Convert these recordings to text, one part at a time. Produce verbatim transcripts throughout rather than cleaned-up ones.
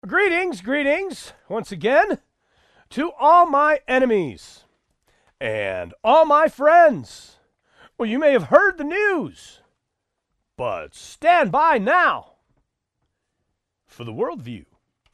Greetings, greetings, once again, to all my enemies and all my friends. Well, you may have heard the news, but stand by now for the worldview.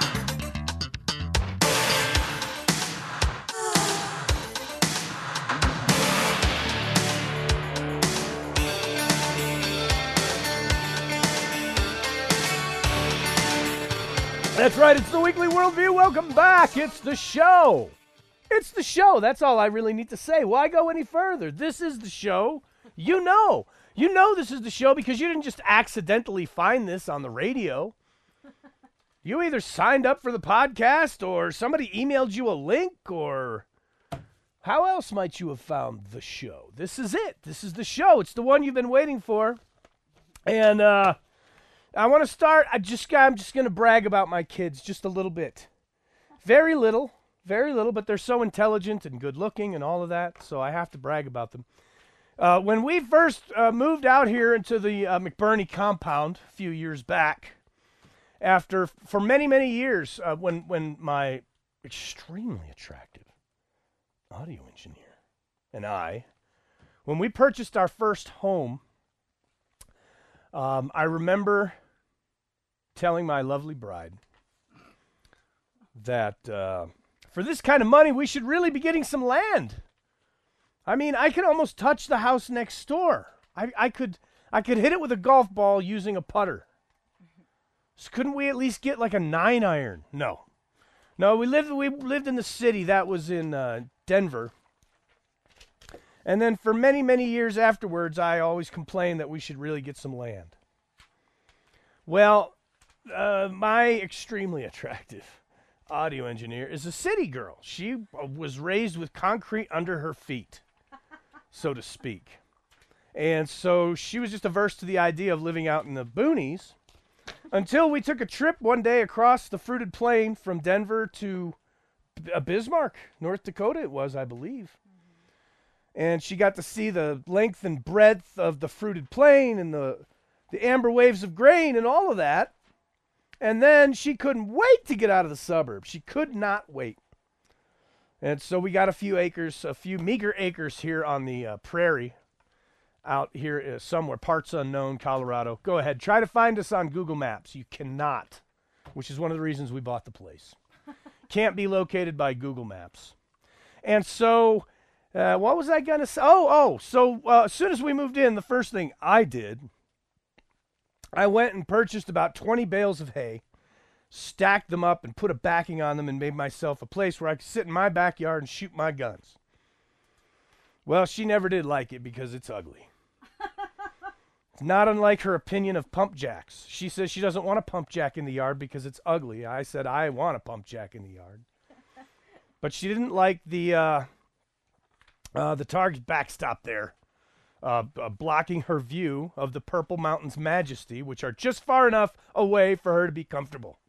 That's right, it's the Weekly Worldview. Welcome back. It's the show. It's the show. That's all I really need to say. Why go any further? This is the show. You know. You know this is the show because you didn't just accidentally find this on the radio. You either signed up for the podcast or somebody emailed you a link, or how else might you have found the show? This is it. This is the show. It's the one you've been waiting for. And, uh... I want to start, I just, I'm just going to brag about my kids just a little bit. Very little, very little, but they're so intelligent and good looking and all of that, so I have to brag about them. Uh, when we first uh, moved out here into the uh, McBurney compound a few years back, after, for many, many years, uh, when, when my extremely attractive audio engineer and I, when we purchased our first home, um, I remember telling my lovely bride that uh, for this kind of money, we should really be getting some land. I mean, I could almost touch the house next door. I, I could I could hit it with a golf ball using a putter. So couldn't we at least get like a nine iron? No, no. We lived we lived in the city. That was in uh, Denver. And then for many many years afterwards, I always complained that we should really get some land. Well. Uh, my extremely attractive audio engineer is a city girl. She was raised with concrete under her feet, so to speak. And so she was just averse to the idea of living out in the boonies until we took a trip one day across the fruited plain from Denver to uh, Bismarck, North Dakota it was, I believe. And she got to see the length and breadth of the fruited plain and the, the amber waves of grain and all of that. And then she couldn't wait to get out of the suburbs. She could not wait. And so we got a few acres, a few meager acres here on the uh, prairie out here uh, somewhere, parts unknown, Colorado. Go ahead. Try to find us on Google Maps. You cannot, which is one of the reasons we bought the place. Can't be located by Google Maps. And so uh, what was I going to say? Oh, oh, so uh, as soon as we moved in, the first thing I did, I went and purchased about twenty bales of hay, stacked them up and put a backing on them and made myself a place where I could sit in my backyard and shoot my guns. Well, she never did like it because it's ugly. It's not unlike her opinion of pump jacks. She says she doesn't want a pump jack in the yard because it's ugly. I said I want a pump jack in the yard. But she didn't like the, uh, uh, the Target backstop there. Uh, uh, blocking her view of the Purple Mountains' majesty, which are just far enough away for her to be comfortable.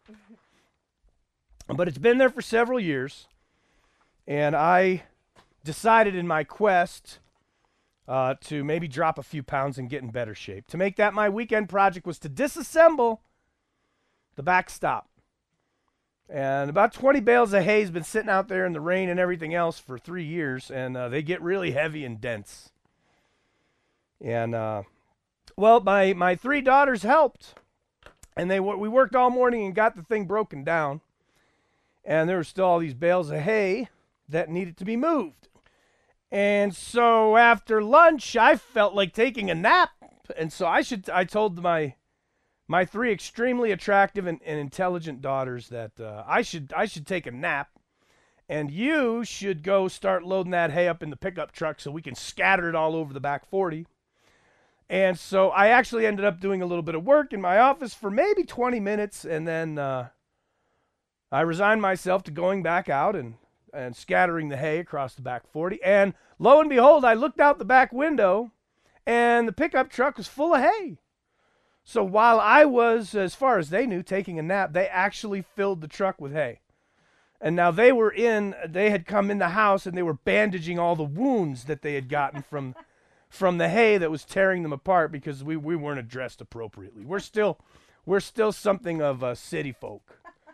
But it's been there for several years, and I decided in my quest uh, to maybe drop a few pounds and get in better shape. To make that my weekend project was to disassemble the backstop. And about twenty bales of hay has been sitting out there in the rain and everything else for three years, and uh, they get really heavy and dense. And, uh, well, my, my three daughters helped, and they we worked all morning and got the thing broken down, and there were still all these bales of hay that needed to be moved. And so after lunch, I felt like taking a nap, and so I should I told my my three extremely attractive and, and intelligent daughters that uh, I should I should take a nap, and you should go start loading that hay up in the pickup truck so we can scatter it all over the back forty. And so I actually ended up doing a little bit of work in my office for maybe twenty minutes, and then uh, I resigned myself to going back out and, and scattering the hay across the back forty. And lo and behold, I looked out the back window, and the pickup truck was full of hay. So while I was, as far as they knew, taking a nap, they actually filled the truck with hay. And now they were in, they had come in the house, and they were bandaging all the wounds that they had gotten from from the hay that was tearing them apart because we, we weren't addressed appropriately. We're still we're still something of uh, city folk.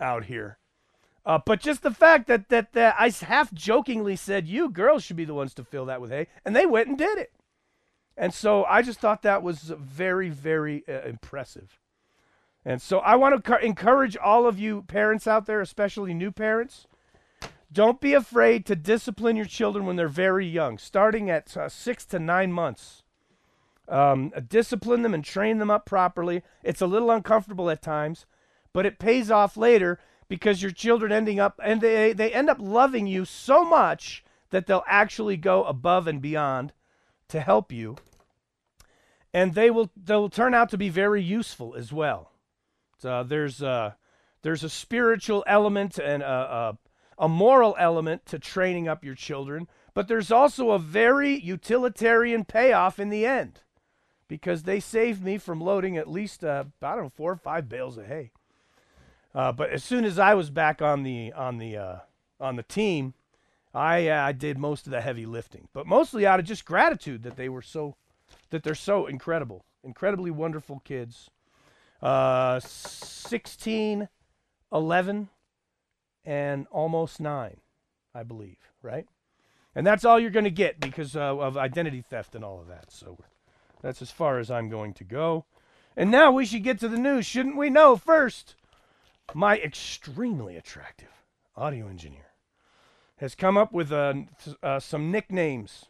out here. Uh, but just the fact that, that that I half jokingly said, you girls should be the ones to fill that with hay, and they went and did it. And so I just thought that was very, very uh, impressive. And so I want to co- encourage all of you parents out there, especially new parents, don't be afraid to discipline your children when they're very young, starting at uh, six to nine months. Um, discipline them and train them up properly. It's a little uncomfortable at times, but it pays off later because your children ending up, and they, they end up loving you so much that they'll actually go above and beyond to help you. And they will they'll turn out to be very useful as well. So there's, uh, there's a spiritual element and a, a a moral element to training up your children, but there's also a very utilitarian payoff in the end because they saved me from loading at least, uh, I don't know, four or five bales of hay. Uh, but as soon as I was back on the on the uh, on the team, I uh, I did most of the heavy lifting, but mostly out of just gratitude that they were so that they're so incredible, incredibly wonderful kids. Uh, sixteen, eleven. And almost nine, I believe, right? And that's all you're going to get because uh, of identity theft and all of that. So that's as far as I'm going to go. And now we should get to the news, shouldn't we? No, first, my extremely attractive audio engineer has come up with uh, uh, some nicknames.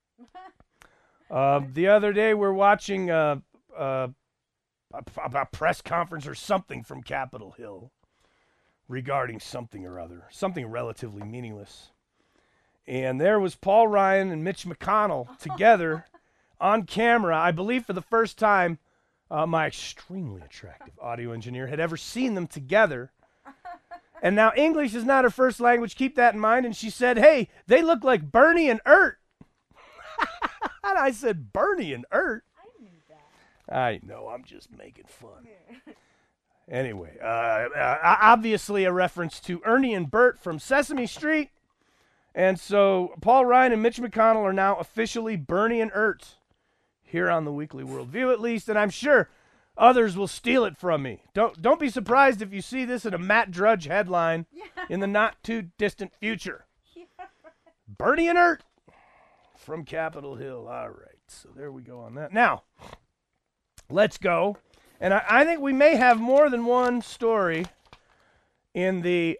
Uh, the other day we're watching uh, uh, a, a press conference or something from Capitol Hill regarding something or other, something relatively meaningless. And there was Paul Ryan and Mitch McConnell together on camera. I believe for the first time, uh, my extremely attractive audio engineer had ever seen them together. And now English is not her first language. Keep that in mind. And she said, hey, they look like Bernie and Ert. And I said, Bernie and Ert? I knew that. I know, I'm just making fun. Anyway, uh, uh, obviously a reference to Ernie and Bert from Sesame Street. And so Paul Ryan and Mitch McConnell are now officially Bernie and Ert here on the Weekly Worldview, at least. And I'm sure others will steal it from me. Don't, don't be surprised if you see this in a Matt Drudge headline Yeah. in the not-too-distant future. Yeah. Bernie and Ert from Capitol Hill. All right, so there we go on that. Now, let's go. And I, I think we may have more than one story in the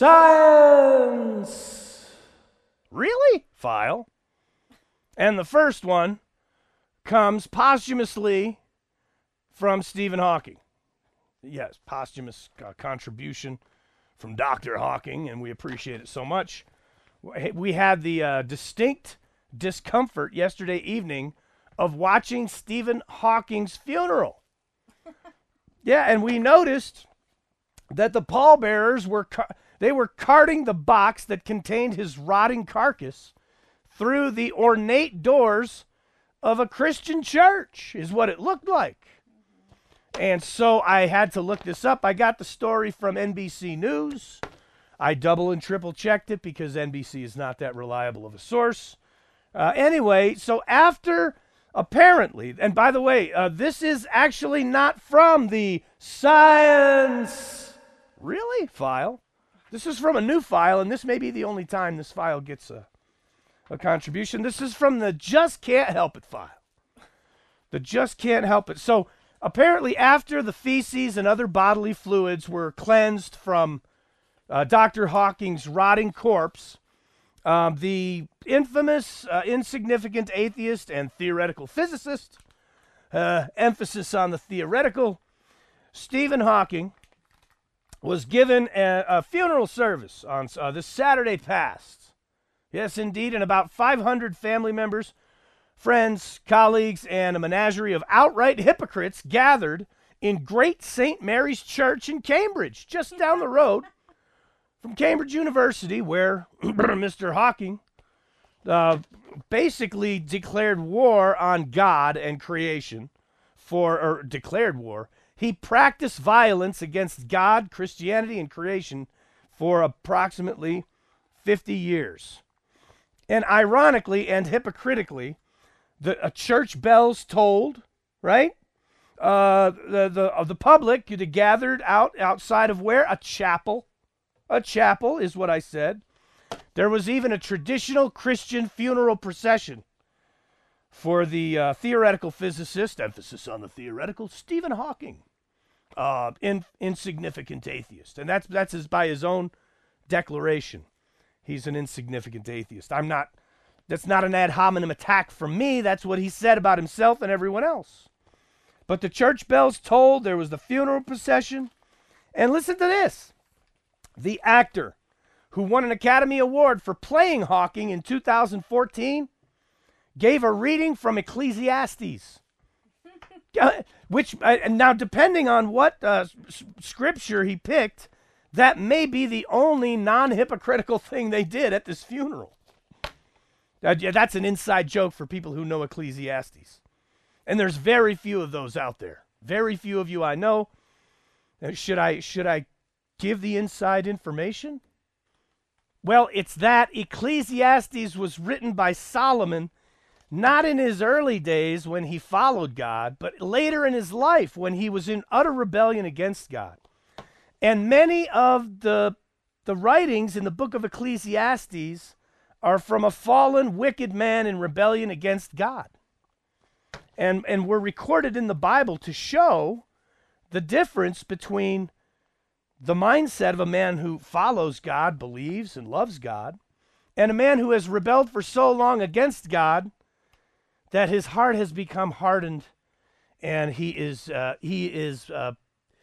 science really file. And the first one comes posthumously from Stephen Hawking. Yes, posthumous uh, contribution from Doctor Hawking, and we appreciate it so much. We had the uh, distinct discomfort yesterday evening of watching Stephen Hawking's funeral. Yeah, and we noticed that the pallbearers were ca- they were carting the box that contained his rotting carcass through the ornate doors of a Christian church, is what it looked like. And so I had to look this up. I got the story from N B C News. I double and triple checked it because N B C is not that reliable of a source. Uh, anyway, so after... Apparently, and by the way, uh, this is actually not from the science really file. This is from a new file, and this may be the only time this file gets a, a contribution. This is from the Just Can't Help It file. The Just Can't Help It. So apparently after the feces and other bodily fluids were cleansed from uh, Doctor Hawking's rotting corpse, Um, the infamous, uh, insignificant atheist and theoretical physicist, uh, emphasis on the theoretical, Stephen Hawking, was given a, a funeral service on uh, this Saturday past. Yes, indeed, and about five hundred family members, friends, colleagues, and a menagerie of outright hypocrites gathered in Great Saint Mary's Church in Cambridge, just down the road from Cambridge University, where Mister Hawking uh, basically declared war on God and creation for, or declared war. He practiced violence against God, Christianity, and creation for approximately fifty years. And ironically and hypocritically, the uh, church bells tolled, right? Uh, the the of the public they gathered out outside of where? A chapel. A chapel is what I said. There was even a traditional Christian funeral procession for the uh, theoretical physicist, emphasis on the theoretical, Stephen Hawking, uh, in, insignificant atheist. And that's, that's his, by his own declaration. He's an insignificant atheist. I'm not, that's not an ad hominem attack from me. That's what he said about himself and everyone else. But the church bells tolled. There was the funeral procession. And listen to this. The actor who won an Academy Award for playing Hawking in two thousand fourteen gave a reading from Ecclesiastes. Which, uh, now depending on what uh, s- scripture he picked, that may be the only non-hypocritical thing they did at this funeral. Uh, yeah, that's an inside joke for people who know Ecclesiastes. And there's very few of those out there. Very few of you I know. Uh, should I should I give the inside information? Well, it's that Ecclesiastes was written by Solomon, not in his early days when he followed God, but later in his life when he was in utter rebellion against God. And many of the, the writings in the book of Ecclesiastes are from a fallen, wicked man in rebellion against God. And, and were recorded in the Bible to show the difference between the mindset of a man who follows God, believes, and loves God, and a man who has rebelled for so long against God that his heart has become hardened, and he is uh, he is uh,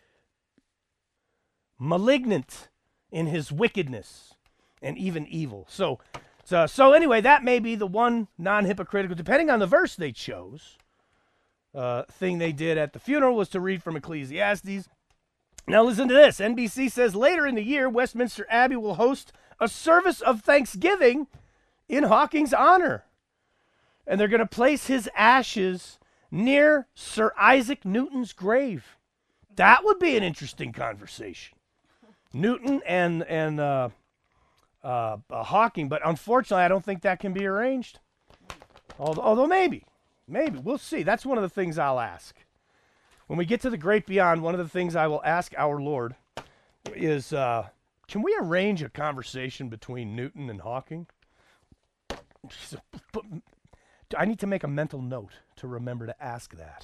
malignant in his wickedness and even evil. So, so, so anyway, that may be the one non-hypocritical, depending on the verse they chose, uh, thing they did at the funeral was to read from Ecclesiastes. Now listen to this. N B C says later in the year, Westminster Abbey will host a service of thanksgiving in Hawking's honor. And they're going to place his ashes near Sir Isaac Newton's grave. That would be an interesting conversation. Newton and, and uh, uh, uh, Hawking, but unfortunately I don't think that can be arranged. Although, although maybe, maybe, we'll see. That's one of the things I'll ask. When we get to the great beyond, one of the things I will ask our Lord is, uh, can we arrange a conversation between Newton and Hawking? I need to make a mental note to remember to ask that.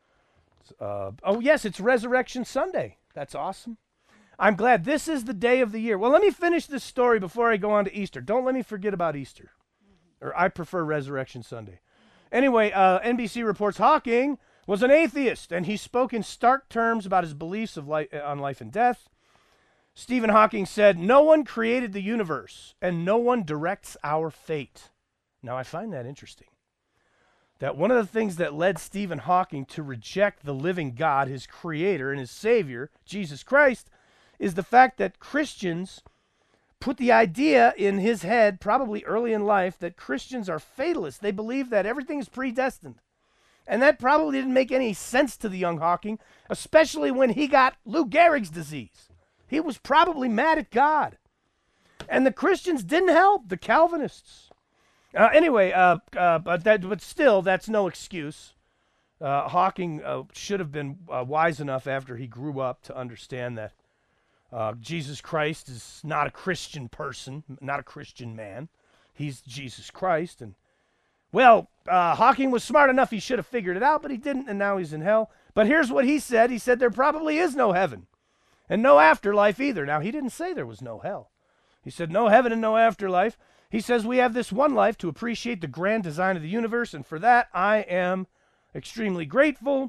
Uh, oh, yes, it's Resurrection Sunday. That's awesome. I'm glad this is the day of the year. Well, let me finish this story before I go on to Easter. Don't let me forget about Easter. Or I prefer Resurrection Sunday. Anyway, uh, N B C reports Hawking was an atheist, and he spoke in stark terms about his beliefs of li- on life and death. Stephen Hawking said, "No one created the universe, and no one directs our fate." Now, I find that interesting. That one of the things that led Stephen Hawking to reject the living God, his creator and his savior, Jesus Christ, is the fact that Christians put the idea in his head, probably early in life, that Christians are fatalists. They believe that everything is predestined. And that probably didn't make any sense to the young Hawking, especially when he got Lou Gehrig's disease. He was probably mad at God. And the Christians didn't help, the Calvinists. Uh, anyway, uh, uh, but, that, but still, that's no excuse. Uh, Hawking uh, should have been uh, wise enough after he grew up to understand that uh, Jesus Christ is not a Christian person, not a Christian man. He's Jesus Christ. And, well, uh, Hawking was smart enough he should have figured it out, but he didn't, and now he's in hell. But here's what he said. He said there probably is no heaven and no afterlife either. Now, he didn't say there was no hell. He said no heaven and no afterlife. He says we have this one life to appreciate the grand design of the universe, and for that I am extremely grateful.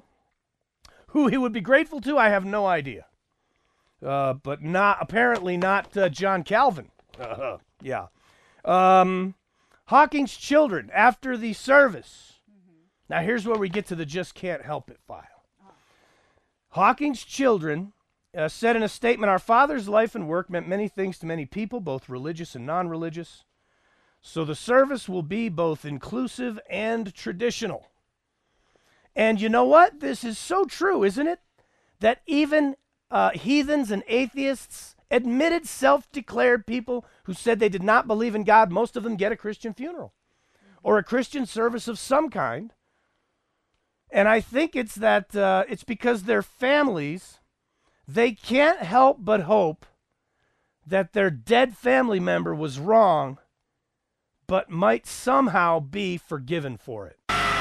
Who he would be grateful to, I have no idea. Uh, but not apparently not uh, John Calvin. Uh, yeah. Um, Hawking's children, after the service. Mm-hmm. Now here's where we get to the just can't help it file. Oh. Hawking's children uh, said in a statement, "Our father's life and work meant many things to many people, both religious and non-religious. So the service will be both inclusive and traditional." And you know what? This is so true, isn't it? That even uh, heathens and atheists, admitted self-declared people who said they did not believe in God, most of them get a Christian funeral or a Christian service of some kind. And I think it's that uh, it's because their families, they can't help but hope that their dead family member was wrong, but might somehow be forgiven for it.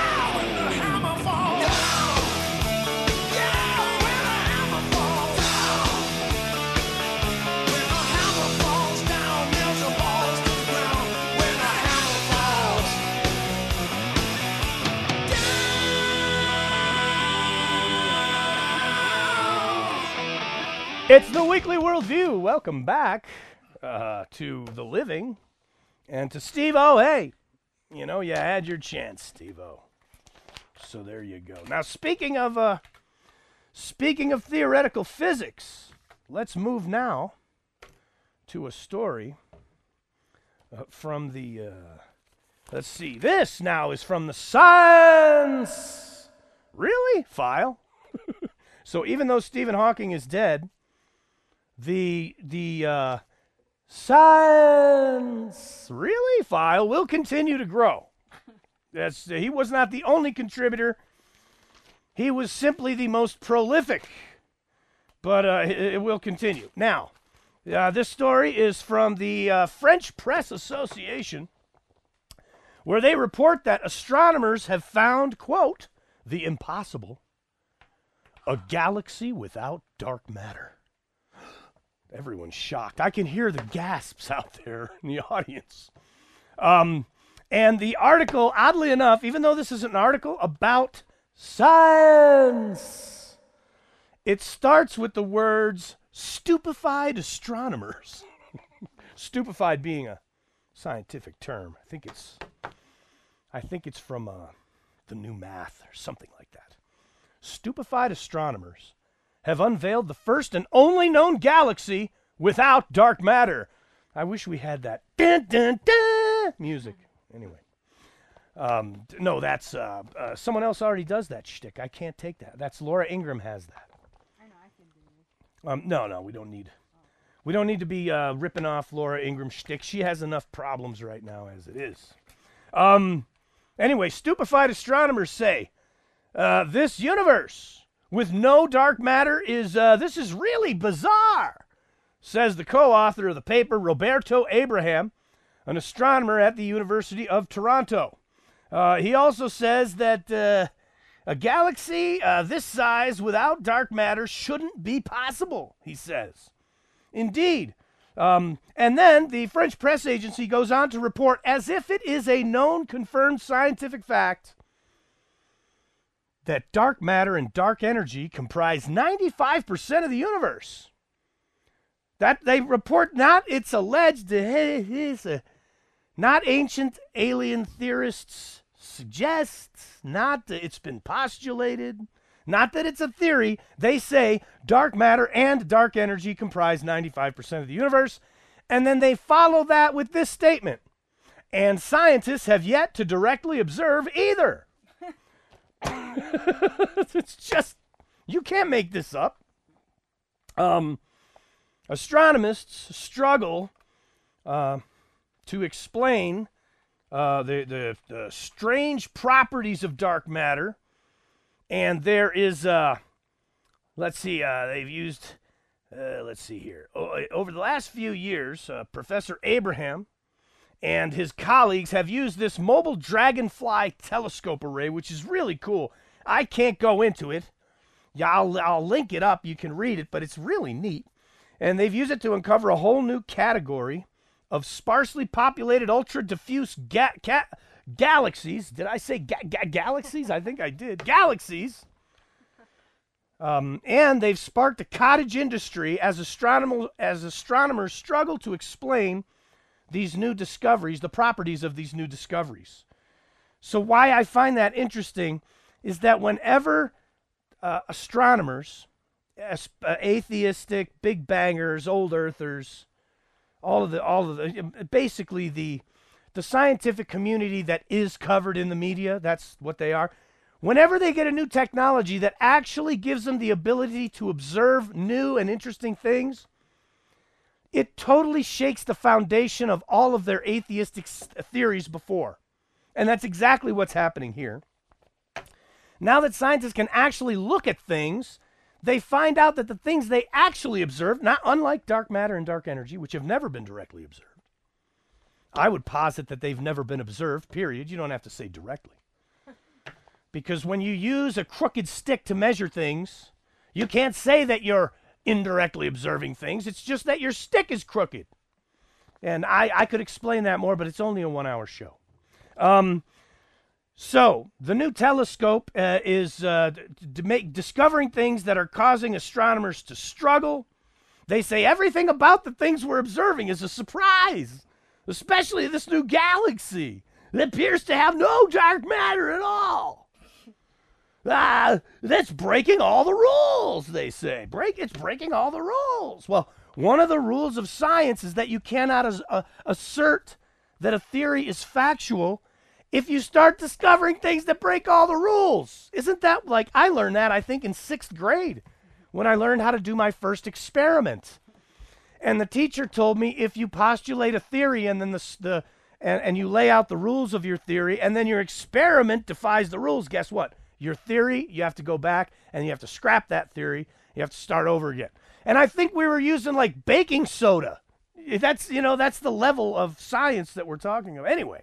It's the Weekly Worldview. Welcome back uh, to The Living and to Steve-O. Hey, you know, you had your chance, Steve-O. So there you go. Now, speaking of uh, speaking of theoretical physics, let's move now to a story uh, from the, uh, let's see, this now is from the Science, really, file. So even though Stephen Hawking is dead, The the uh, Science really file will continue to grow. That's he was not the only contributor. He was simply the most prolific. But uh, it, it will continue. Now, uh, this story is from the uh, French Press Association, where they report that astronomers have found, quote, the impossible, a galaxy without dark matter. Everyone's shocked. I can hear the gasps out there in the audience. Um, and the article, oddly enough, even though this is an article about science, it starts with the words stupefied astronomers. Stupefied being a scientific term. I think it's, I think it's from uh, the New Math or something like that. Stupefied astronomers have unveiled the first and only known galaxy without dark matter. I wish we had that dun, dun, dun, music. Anyway. Um, no, that's, uh, uh, someone else already does that shtick. I can't take that. That's Laura Ingraham has that. I know, I can do it. Um, no, no, we don't need, we don't need to be uh, ripping off Laura Ingraham's shtick. She has enough problems right now as it is. Um, anyway, stupefied astronomers say, uh, this universe with no dark matter is, uh, this is really bizarre, says the co-author of the paper, Roberto Abraham, an astronomer at the University of Toronto. Uh, he also says that uh, a galaxy uh, this size without dark matter shouldn't be possible, he says. Indeed. Um, and then the French press agency goes on to report, as if it is a known, confirmed scientific fact, that dark matter and dark energy comprise ninety-five percent of the universe. That they report not, it's alleged, it's a, not ancient alien theorists suggest, not that it's been postulated, not that it's a theory. They say dark matter and dark energy comprise ninety-five percent of the universe. And then they follow that with this statement. And scientists have yet to directly observe either. It's just, you can't make this up. Um, astronomists struggle uh, to explain uh, the, the, the strange properties of dark matter. And there is, uh, let's see, uh, they've used, uh, let's see here. O- over the last few years, uh, Professor Abraham and his colleagues have used this mobile dragonfly telescope array, which is really cool. I can't go into it. Yeah, I'll, I'll link it up. You can read it, but it's really neat. And they've used it to uncover a whole new category of sparsely populated ultra-diffuse ga- ga- galaxies. Did I say ga- ga- galaxies? I think I did. Galaxies. Um, and they've sparked a cottage industry as, astronom- as astronomers struggle to explain these new discoveries, the properties of these new discoveries. So why I find that interesting is that whenever uh, astronomers, as, uh, atheistic, big bangers, old earthers, all of the, all of the, basically the, the scientific community that is covered in the media, that's what they are. Whenever they get a new technology that actually gives them the ability to observe new and interesting things, it totally shakes the foundation of all of their atheistic theories before. And that's exactly what's happening here. Now that scientists can actually look at things, they find out that the things they actually observe, not unlike dark matter and dark energy, which have never been directly observed. I would posit that they've never been observed, period. You don't have to say directly. Because when you use a crooked stick to measure things, you can't say that you're indirectly observing things. It's just that your stick is crooked. And I, I could explain that more, but it's only a one-hour show. Um, so the new telescope uh, is uh, to make discovering things that are causing astronomers to struggle. They say everything about the things we're observing is a surprise, especially this new galaxy that appears to have no dark matter at all. Ah, that's breaking all the rules, they say. Break, it's breaking all the rules. Well, one of the rules of science is that you cannot as, uh, assert that a theory is factual if you start discovering things that break all the rules. Isn't that like, I learned that, I think, in sixth grade when I learned how to do my first experiment. And the teacher told me if you postulate a theory and then the, the and, and you lay out the rules of your theory and then your experiment defies the rules, guess what? Your theory, you have to go back and you have to scrap that theory. You have to start over again. And I think we were using like baking soda. That's, you know, that's the level of science that we're talking about. Anyway.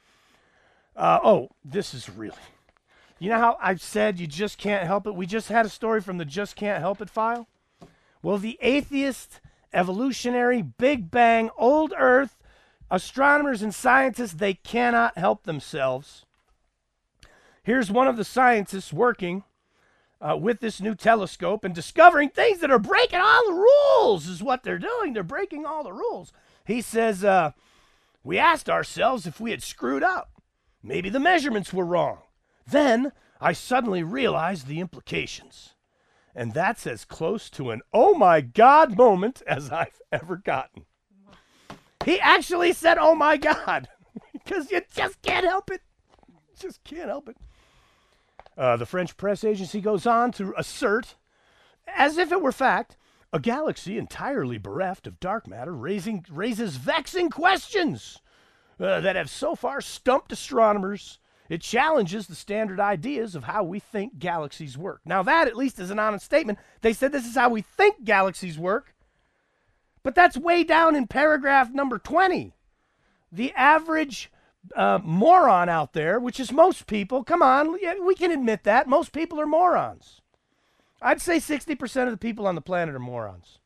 Uh, oh, this is really, you know how I've said you just can't help it? We just had a story from the Just Can't Help It file. Well, the atheist, evolutionary, Big Bang, old Earth, astronomers and scientists, they cannot help themselves. Here's one of the scientists working uh, with this new telescope and discovering things that are breaking all the rules is what they're doing. They're breaking all the rules. He says, uh, we asked ourselves if we had screwed up. Maybe the measurements were wrong. Then I suddenly realized the implications. And that's as close to an oh my God moment as I've ever gotten. He actually said, oh my God, because you just can't help it. Just can't help it. Uh, the French press agency goes on to assert, as if it were fact, a galaxy entirely bereft of dark matter raising, raises vexing questions uh, that have so far stumped astronomers. It challenges the standard ideas of how we think galaxies work. Now that, at least, is an honest statement. They said this is how we think galaxies work, but that's way down in paragraph number twenty. The average Uh, moron out there, which is most people, come on, we can admit that. Most people are morons. I'd say sixty percent of the people on the planet are morons.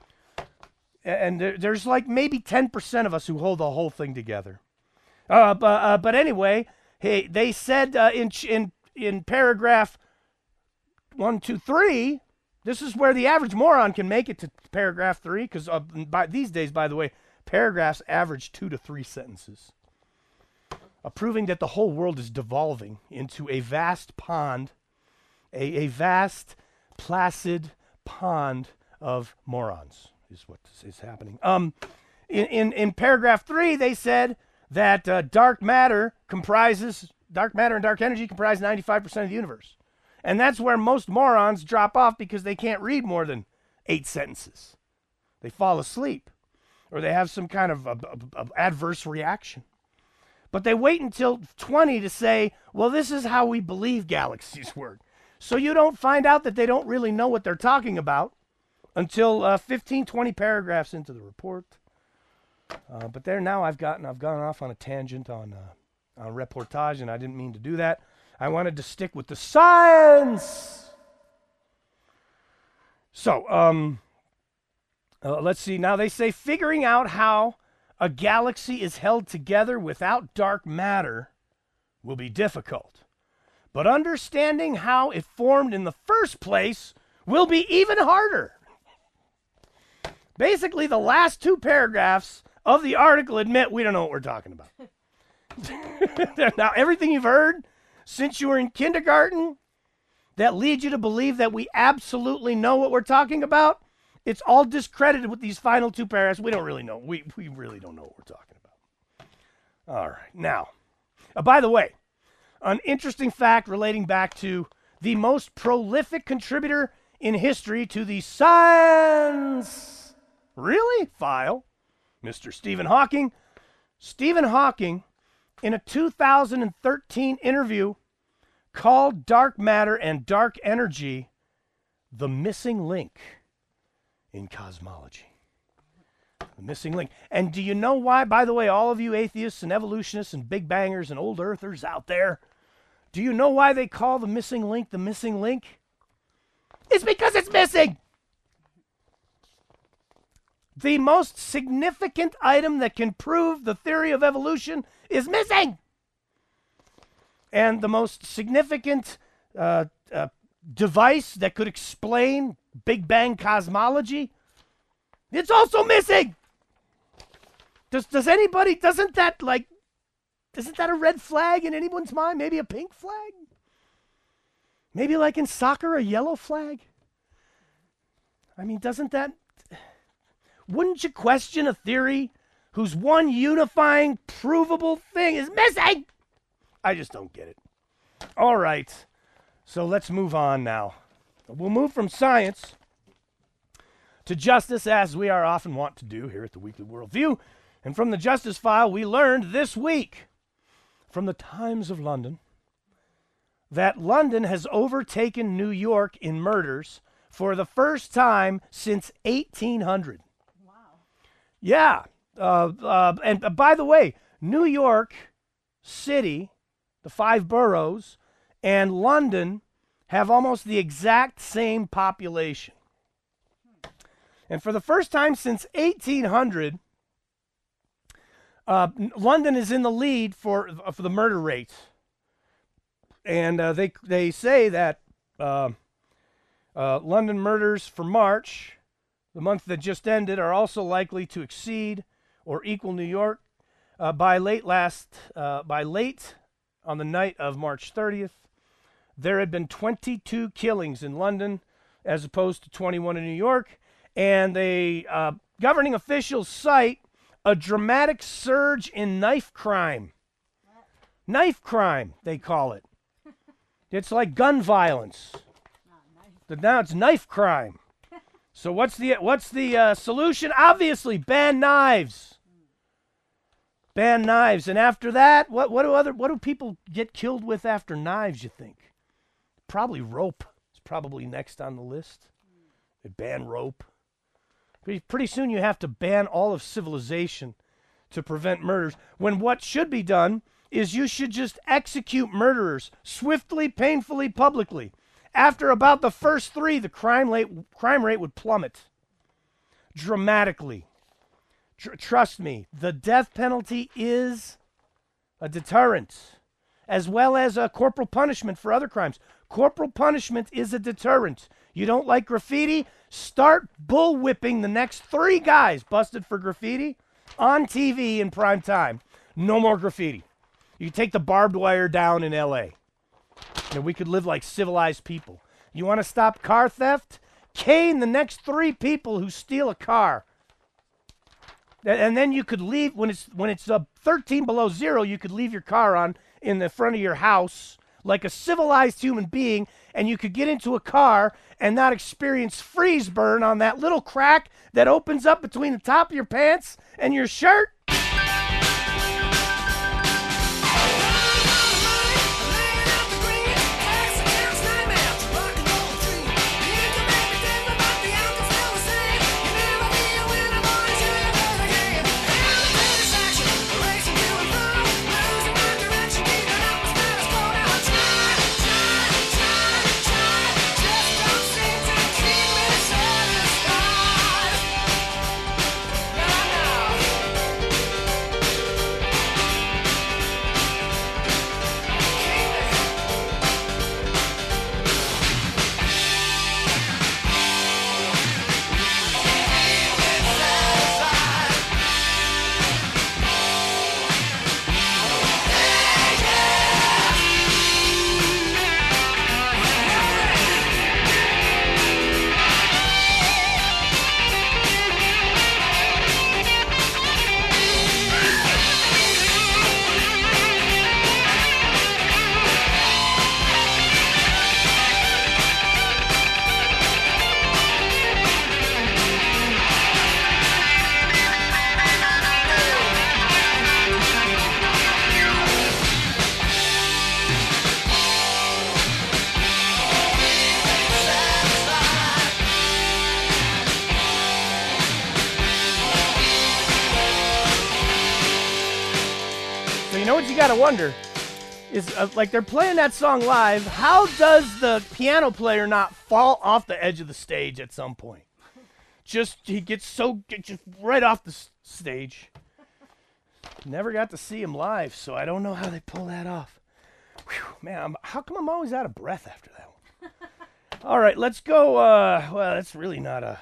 And there, there's like maybe ten percent of us who hold the whole thing together. Uh, but, uh, but anyway, hey, they said uh, in, in, in paragraph one, two, three, this is where the average moron can make it to paragraph three, because uh, by, these days, by the way, paragraphs average two to three sentences. Uh, proving that the whole world is devolving into a vast pond, a, a vast, placid pond of morons is what is happening. Um, in, in, in paragraph three, they said that uh, dark matter comprises, dark matter and dark energy comprise ninety-five percent of the universe. And that's where most morons drop off because they can't read more than eight sentences. They fall asleep or they have some kind of, of, of, of adverse reaction. But they wait until twenty to say, well, this is how we believe galaxies work. So you don't find out that they don't really know what they're talking about until uh, fifteen, twenty paragraphs into the report. Uh, but there now I've gotten, I've gone off on a tangent on, uh, on reportage, and I didn't mean to do that. I wanted to stick with the science. So, um, uh, let's see. Now they say figuring out how a galaxy is held together without dark matter will be difficult. But understanding how it formed in the first place will be even harder. Basically, the last two paragraphs of the article admit we don't know what we're talking about. Now, everything you've heard since you were in kindergarten that leads you to believe that we absolutely know what we're talking about, it's all discredited with these final two paragraphs. We don't really know. We, we really don't know what we're talking about. All right. Now, uh, by the way, an interesting fact relating back to the most prolific contributor in history to the science, really, file, Mister Stephen Hawking. Stephen Hawking, in a two thousand thirteen interview, called dark matter and dark energy the missing link in cosmology. The missing link. And do you know why, by the way, all of you atheists and evolutionists and big bangers and old earthers out there, do you know why they call the missing link the missing link? It's because it's missing. The most significant item that can prove the theory of evolution is missing. And the most significant uh, uh, device that could explain Big Bang cosmology, it's also missing. Does does anybody, doesn't that like, isn't that a red flag in anyone's mind? Maybe a pink flag? Maybe like in soccer, a yellow flag? I mean, doesn't that, wouldn't you question a theory whose one unifying, provable thing is missing? I just don't get it. All right, so let's move on now. We'll move from science to justice, as we are often wont to do here at the Weekly Worldview. And from the Justice File, we learned this week from the Times of London that London has overtaken New York in murders for the first time since eighteen hundred. Wow. Yeah. Uh, uh, and uh, by the way, New York City, the five boroughs, and London have almost the exact same population. And for the first time since eighteen hundred, uh, London is in the lead for, uh, for the murder rate. And uh, they they say that uh, uh, London murders for March, the month that just ended, are also likely to exceed or equal New York uh, by late last uh, by late on the night of March thirtieth. There had been twenty-two killings in London as opposed to twenty-one in New York, and the uh, governing officials cite a dramatic surge in knife crime. Knife crime, they call it. It's like gun violence. But now it's knife crime. So what's the what's the uh, solution? Obviously, ban knives. Ban knives, and after that, what what do other what do people get killed with after knives? You think? Probably rope. It's probably next on the list. They ban rope. Pretty, pretty soon you have to ban all of civilization to prevent murders. When what should be done is you should just execute murderers swiftly, painfully, publicly. After about the first three, the crime rate crime rate would plummet dramatically. Tr- trust me, the death penalty is a deterrent, as well as a corporal punishment for other crimes. Corporal punishment is a deterrent. You don't like graffiti? Start bullwhipping the next three guys busted for graffiti on T V in prime time. No more graffiti. You take the barbed wire down in L A. And we could live like civilized people. You want to stop car theft? Cane the next three people who steal a car. And then you could leave, when it's when it's uh, thirteen below zero, you could leave your car on in the front of your house like a civilized human being, and you could get into a car and not experience freeze burn on that little crack that opens up between the top of your pants and your shirt. know what you got to wonder is, uh, like, they're playing that song live. How does the piano player not fall off the edge of the stage at some point? Just, he gets so, just right off the s- stage. Never got to see him live, so I don't know how they pull that off. Whew, man, I'm, how come I'm always out of breath after that one? All right, let's go. Uh, well, that's really not a...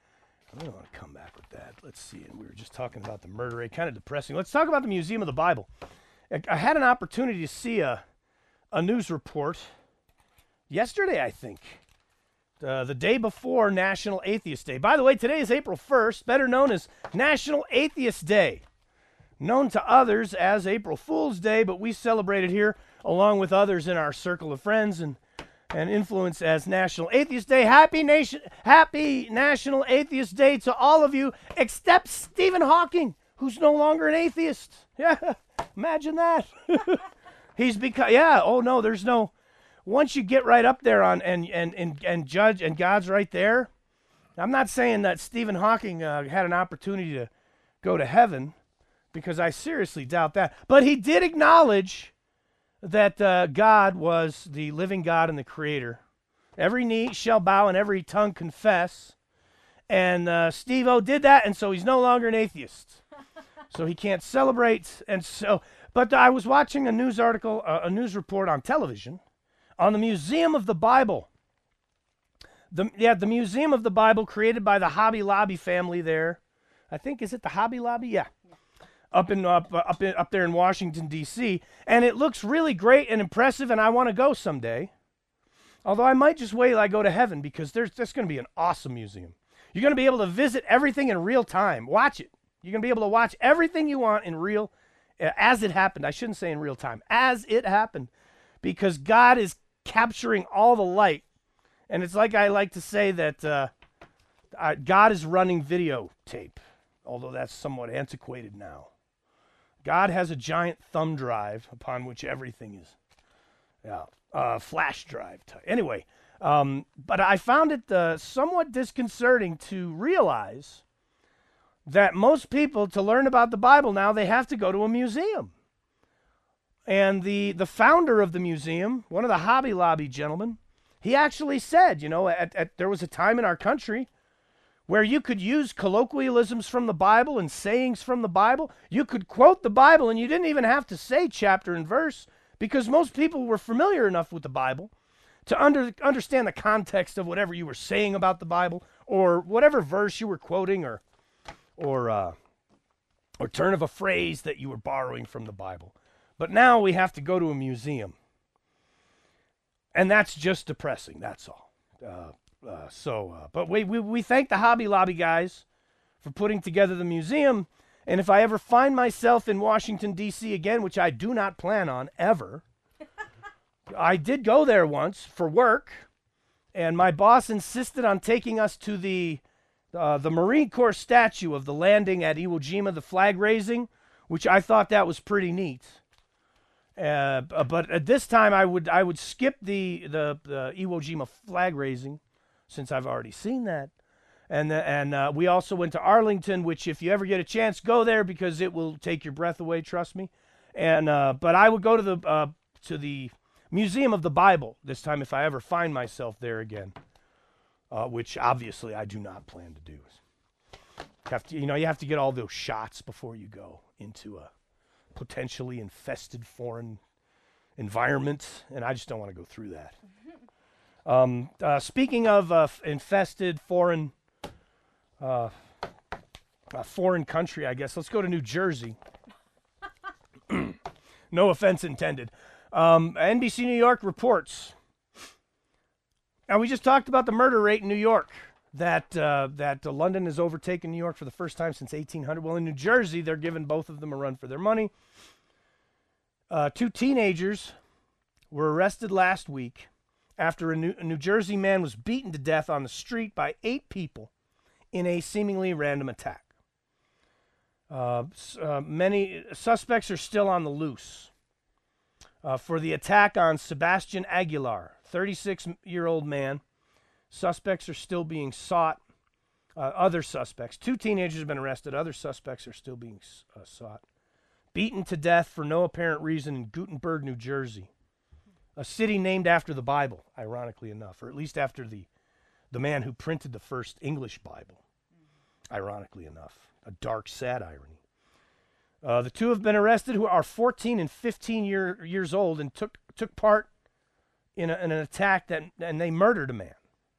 I don't want to come back with that. Let's see. And we were just talking about the murder rate, kind of depressing. Let's talk about the Museum of the Bible. I, I had an opportunity to see a, a news report yesterday, I think, uh, the day before National Atheist Day. By the way, today is April first, better known as National Atheist Day, known to others as April Fool's Day, but we celebrate it here along with others in our circle of friends and and influence as National Atheist Day. Happy nation, happy National Atheist Day to all of you, except Stephen Hawking, who's no longer an atheist. Yeah, imagine that. He's become, yeah, oh no, there's no, once you get right up there on, and, and, and, and judge, and God's right there, I'm not saying that Stephen Hawking uh, had an opportunity to go to heaven, because I seriously doubt that. But he did acknowledge that uh, God was the living God and the creator. Every knee shall bow and every tongue confess. And uh, Steve-O did that, and so he's no longer an atheist. So he can't celebrate. And so, but I was watching a news article, uh, a news report on television on the Museum of the Bible. The, yeah, the Museum of the Bible created by the Hobby Lobby family there. I think, is it the Hobby Lobby? Yeah. Up in up up in, up there in Washington D C, and it looks really great and impressive, and I want to go someday. Although I might just wait till I go to heaven, because there's that's going to be an awesome museum. You're going to be able to visit everything in real time. Watch it. You're going to be able to watch everything you want in real, uh, as it happened. I shouldn't say in real time, as it happened, because God is capturing all the light, and it's like I like to say that uh, uh, God is running videotape, although that's somewhat antiquated now. God has a giant thumb drive upon which everything is, yeah, uh, flash drive. Type. Anyway, um, but I found it uh, somewhat disconcerting to realize that most people, to learn about the Bible now, they have to go to a museum. And the, the founder of the museum, one of the Hobby Lobby gentlemen, he actually said, you know, at, at, there was a time in our country where you could use colloquialisms from the Bible and sayings from the Bible. You could quote the Bible, and you didn't even have to say chapter and verse, because most people were familiar enough with the Bible to under, understand the context of whatever you were saying about the Bible, or whatever verse you were quoting, or or uh, or turn of a phrase that you were borrowing from the Bible. But now we have to go to a museum, and that's just depressing. That's all. Uh, Uh, so, uh, but we, we we thank the Hobby Lobby guys for putting together the museum. And if I ever find myself in Washington, D C again, which I do not plan on ever, I did go there once for work, and my boss insisted on taking us to the uh, the Marine Corps statue of the landing at Iwo Jima, the flag raising, which I thought that was pretty neat. Uh, but at this time, I would I would skip the the, the Iwo Jima flag raising, since I've already seen that. And the, and uh, we also went to Arlington, which if you ever get a chance, go there, because it will take your breath away, trust me. And uh, but I would go to the uh, to the Museum of the Bible this time if I ever find myself there again, uh, which obviously I do not plan to do. Have to, you know, you have to get all those shots before you go into a potentially infested foreign environment, and I just don't want to go through that. Um, uh, speaking of uh, f- infested foreign, uh, uh, foreign country, I guess, let's go to New Jersey. No offense intended. Um, N B C New York reports. Now, we just talked about the murder rate in New York, that uh, that uh, London has overtaken New York for the first time since eighteen hundred. Well, in New Jersey, they're giving both of them a run for their money. Uh, two teenagers were arrested last week after a New, a New Jersey man was beaten to death on the street by eight people in a seemingly random attack. Uh, uh, many suspects are still on the loose uh, for the attack on Sebastian Aguilar, thirty-six-year-old man. Suspects are still being sought. Uh, other suspects, two teenagers have been arrested. Other suspects are still being uh, sought. beaten to death for no apparent reason in Gutenberg, New Jersey, a city named after the Bible, ironically enough, or at least after the, the man who printed the first English Bible, ironically enough. A dark, sad irony. Uh, the two have been arrested, who are fourteen and fifteen year, years old, and took took part in, a, in an attack that, and they murdered a man.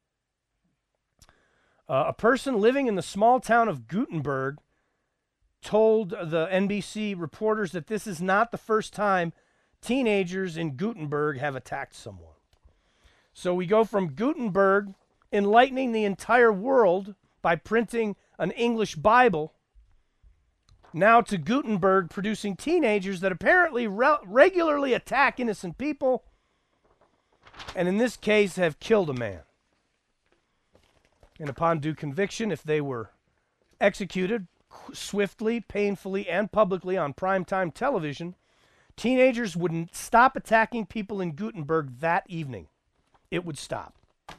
Uh, a person living in the small town of Gutenberg told the N B C reporters that this is not the first time teenagers in Gutenberg have attacked someone. So we go from Gutenberg enlightening the entire world by printing an English Bible, now to Gutenberg producing teenagers that apparently re- regularly attack innocent people, and in this case have killed a man. And upon due conviction, if they were executed swiftly, painfully, and publicly on primetime television, teenagers wouldn't stop attacking people in Gutenberg that evening. It would stop.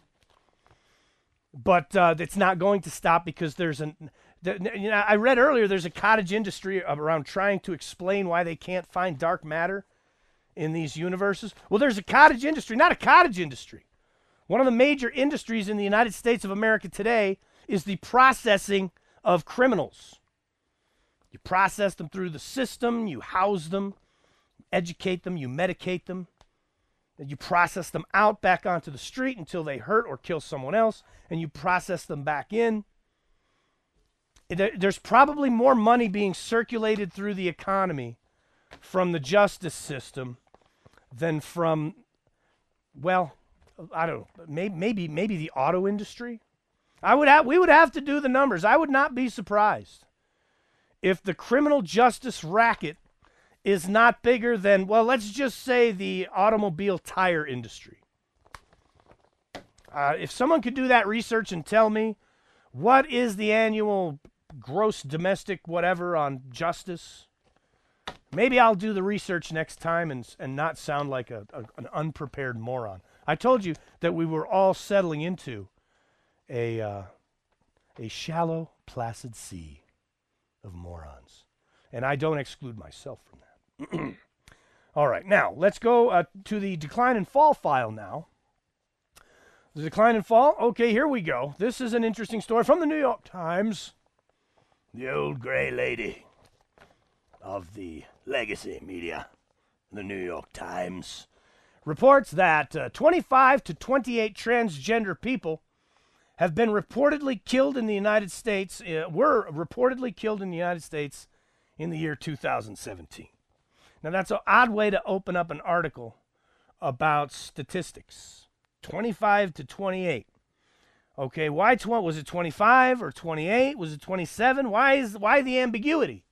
But uh, it's not going to stop because there's an... The, you know, I read earlier there's a cottage industry around trying to explain why they can't find dark matter in these universes. Well, there's a cottage industry, not a cottage industry. One of the major industries in the United States of America today is the processing of criminals. You process them through the system, you house them, educate them, you medicate them, and you process them out back onto the street until they hurt or kill someone else, and you process them back in. There's probably more money being circulated through the economy from the justice system than from, well, I don't know, maybe maybe maybe the auto industry. I would have we would have to do the numbers. I would not be surprised if the criminal justice racket is not bigger than, well, let's just say the automobile tire industry. Uh, if someone could do that research and tell me what is the annual gross domestic whatever on justice, maybe I'll do the research next time and and not sound like a, a an unprepared moron. I told you that we were all settling into a uh, a shallow, placid sea of morons, and I don't exclude myself from that. All right, now let's go uh, to the decline and fall file now. The decline and fall. Okay, here we go. This is an interesting story from the New York Times. The old gray lady of the legacy media, the New York Times, reports that uh, twenty-five to twenty-eight transgender people have been reportedly killed in the United States, uh, were reportedly killed in the United States in the year two thousand seventeen. Now, that's an odd way to open up an article about statistics. twenty-five to twenty-eight. Okay, why tw- was it twenty-five or twenty-eight? Was it twenty-seven? Why is why the ambiguity?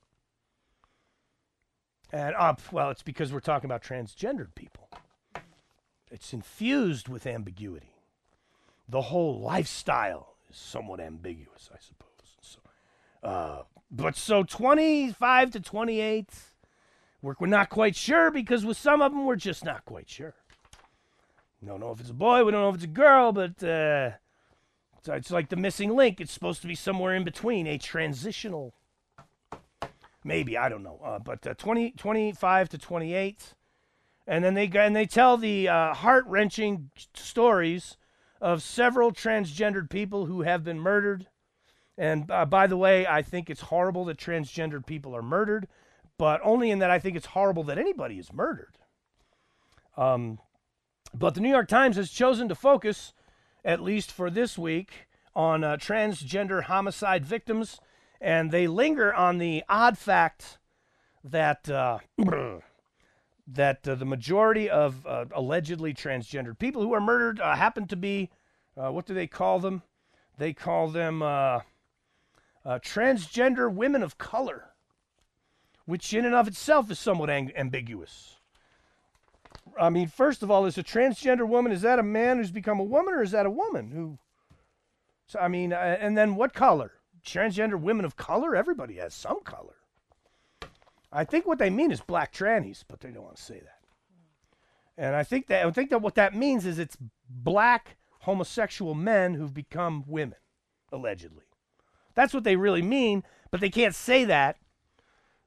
And up, uh, well, it's because we're talking about transgendered people. It's infused with ambiguity. The whole lifestyle is somewhat ambiguous, I suppose. So, uh, but so twenty-five to twenty-eight, we're, we're not quite sure because with some of them, we're just not quite sure. We don't know if it's a boy, we don't know if it's a girl, but uh, it's, it's like the missing link. It's supposed to be somewhere in between, a transitional, maybe, I don't know. Uh, but uh, twenty, twenty-five to twenty-eight. And then they and they tell the uh, heart-wrenching stories of several transgendered people who have been murdered. And uh, by the way, I think it's horrible that transgendered people are murdered, but only in that I think it's horrible that anybody is murdered. Um, but the New York Times has chosen to focus, at least for this week, on uh, transgender homicide victims, and they linger on the odd fact that... Uh, that uh, the majority of uh, allegedly transgendered people who are murdered uh, happen to be, uh, what do they call them? They call them uh, uh, transgender women of color, which in and of itself is somewhat ang- ambiguous. I mean, first of all, is a transgender woman, is that a man who's become a woman, or is that a woman who... So, I mean, uh, and then what color? Transgender women of color? Everybody has some color. I think what they mean is black trannies, but they don't want to say that. And I think that I think that what that means is it's black homosexual men who've become women, allegedly. That's what they really mean, but they can't say that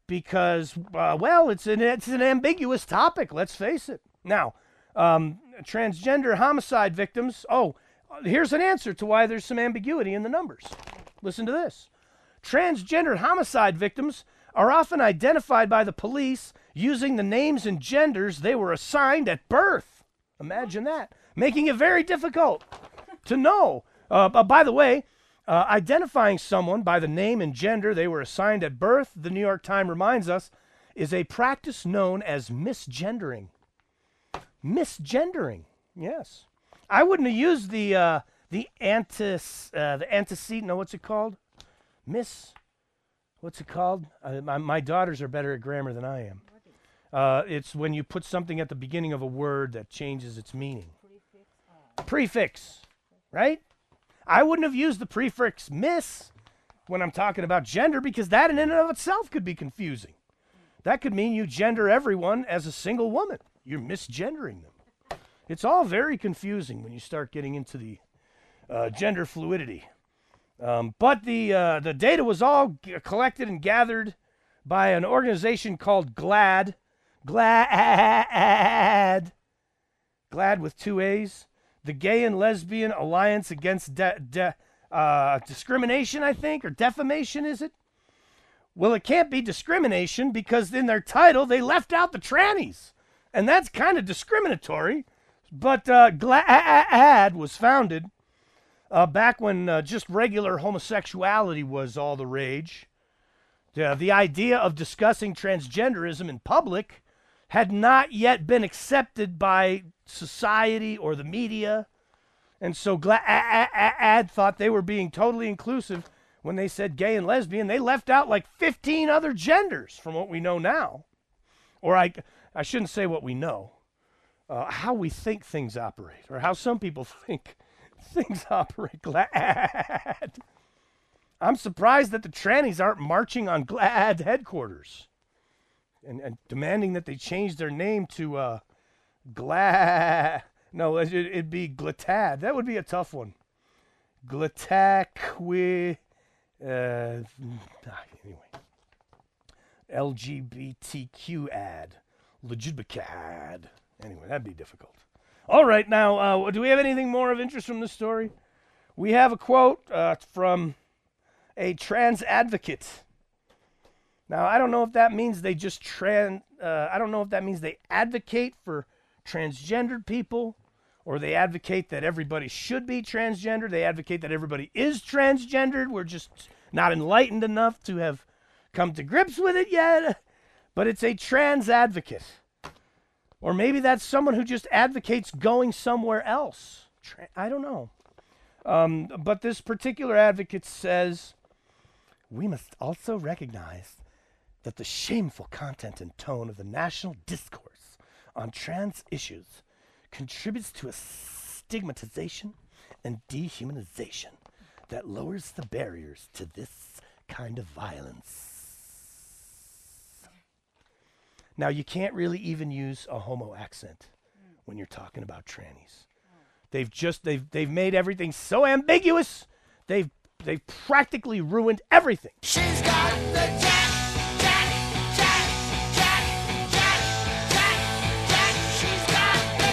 because, uh, well, it's an, it's an ambiguous topic, let's face it. Now, um, transgender homicide victims, oh, here's an answer to why there's some ambiguity in the numbers. Listen to this. Transgender homicide victims are often identified by the police using the names and genders they were assigned at birth. Imagine that. Making it very difficult to know. Uh, but by the way, uh, identifying someone by the name and gender they were assigned at birth, the New York Times reminds us, is a practice known as misgendering. Misgendering, yes. I wouldn't have used the uh, the antis uh, the antecedent. No, what's it called? Miss. What's it called? Uh, my, my daughters are better at grammar than I am. Uh, it's when you put something at the beginning of a word that changes its meaning. Prefix. Uh. Prefix, right? I wouldn't have used the prefix miss when I'm talking about gender, because that in and of itself could be confusing. That could mean you gender everyone as a single woman. You're misgendering them. It's all very confusing when you start getting into the uh, gender fluidity. Um, but the uh, the data was all g- collected and gathered by an organization called GLAAD. GLAAD. GLAAD with two A's. The Gay and Lesbian Alliance Against de- de- uh, Discrimination, I think, or defamation, is it? Well, it can't be discrimination because in their title they left out the trannies. And that's kind of discriminatory. But uh, GLAAD was founded uh, back when uh, just regular homosexuality was all the rage. Uh, the idea of discussing transgenderism in public had not yet been accepted by society or the media. And so GLAAD thought they were being totally inclusive when they said gay and lesbian. They left out like fifteen other genders from what we know now. Or I, I shouldn't say what we know. Uh, how we think things operate, or how some people think things operate. GLAAD. I'm surprised that the trannies aren't marching on GLAAD headquarters and, and demanding that they change their name to uh, GLAAD. No, it, it'd be GLATAD. That would be a tough one. GLATAQUI. Uh, anyway. L G B T Q ad. Legitbacad. Anyway, that'd be difficult. All right, now, uh, do we have anything more of interest from this story? We have a quote uh, from a trans advocate. Now, I don't know if that means they just trans. Uh, I don't know if that means they advocate for transgendered people, or they advocate that everybody should be transgender. They advocate that everybody is transgendered. We're just not enlightened enough to have come to grips with it yet. But it's a trans advocate. Or maybe that's someone who just advocates going somewhere else. Tra- I don't know. Um, but this particular advocate says, we must also recognize that the shameful content and tone of the national discourse on trans issues contributes to a stigmatization and dehumanization that lowers the barriers to this kind of violence. Now, you can't really even use a homo accent when you're talking about trannies. They've just they've they've made everything so ambiguous. They've they've practically ruined everything. She's got the jack, jack, jack, jack, jack, jack, jack. She's got the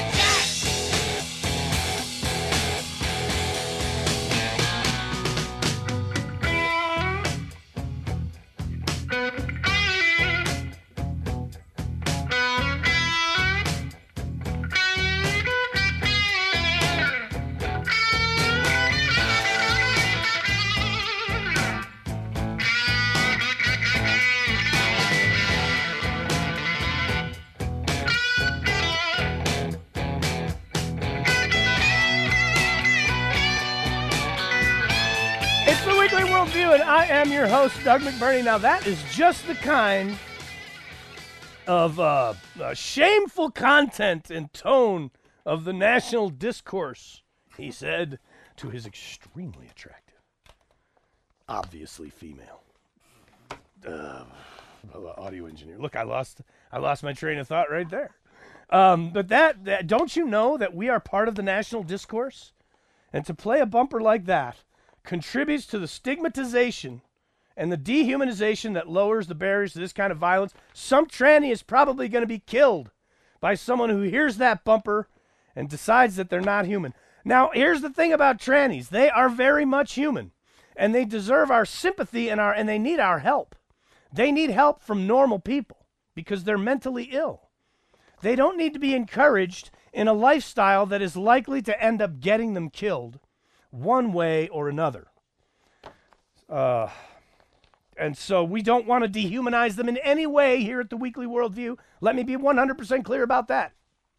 It's the Weekly Worldview, and I am your host, Doug McBurney. Now, that is just the kind of uh, uh, shameful content and tone of the national discourse, he said to his extremely attractive, obviously female, uh, audio engineer. Look, I lost, I lost my train of thought right there. Um, but that, that, don't you know that we are part of the national discourse? And to play a bumper like that contributes to the stigmatization and the dehumanization that lowers the barriers to this kind of violence, some tranny is probably going to be killed by someone who hears that bumper and decides that they're not human. Now, here's the thing about trannies. They are very much human, and they deserve our sympathy and our and they need our help. They need help from normal people because they're mentally ill. They don't need to be encouraged in a lifestyle that is likely to end up getting them killed one way or another. Uh, and so we don't want to dehumanize them in any way here at the Weekly Worldview. Let me be one hundred percent clear about that.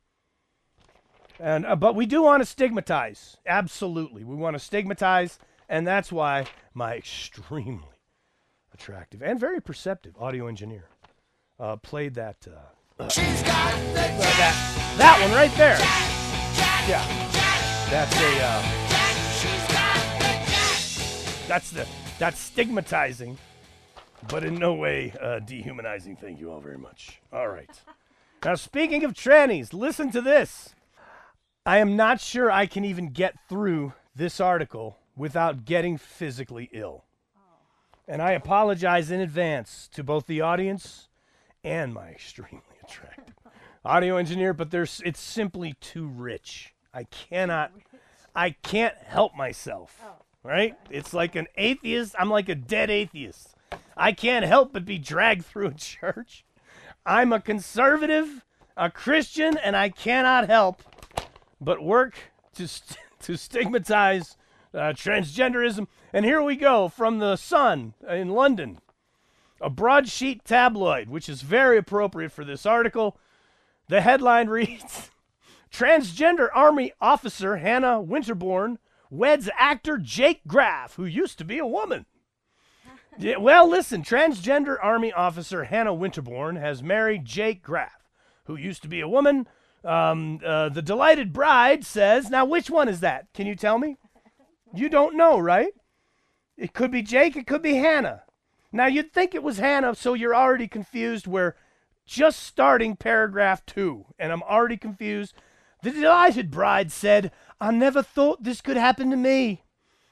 And uh, but we do want to stigmatize. Absolutely. We want to stigmatize, and that's why my extremely attractive and very perceptive audio engineer uh, played that, uh, uh, She's got the uh, jack, that that one right there. jack, Yeah, jack, that's a uh, jack. She's got the jack. that's the that's stigmatizing, but in no way uh, dehumanizing. Thank you all very much. All right. Now, speaking of trannies, listen to this. I am not sure I can even get through this article without getting physically ill. And I apologize in advance to both the audience and my extremely attractive audio engineer, but there's it's simply too rich. I cannot, I can't help myself, right? It's like an atheist. I'm like a dead atheist. I can't help but be dragged through a church. I'm a conservative, a Christian, and I cannot help but work to st- to stigmatize uh, transgenderism. And here we go from the Sun in London, a broadsheet tabloid, which is very appropriate for this article. The headline reads, Transgender Army Officer Hannah Winterbourne weds actor Jake Graff, who used to be a woman. Yeah, well, listen, transgender Army Officer Hannah Winterbourne has married Jake Graff, who used to be a woman. Um, uh, the delighted bride says, now which one is that? Can you tell me? You don't know, right? It could be Jake, it could be Hannah. Now you'd think it was Hannah, so you're already confused. We're just starting paragraph two, and I'm already confused. The delighted bride said, I never thought this could happen to me.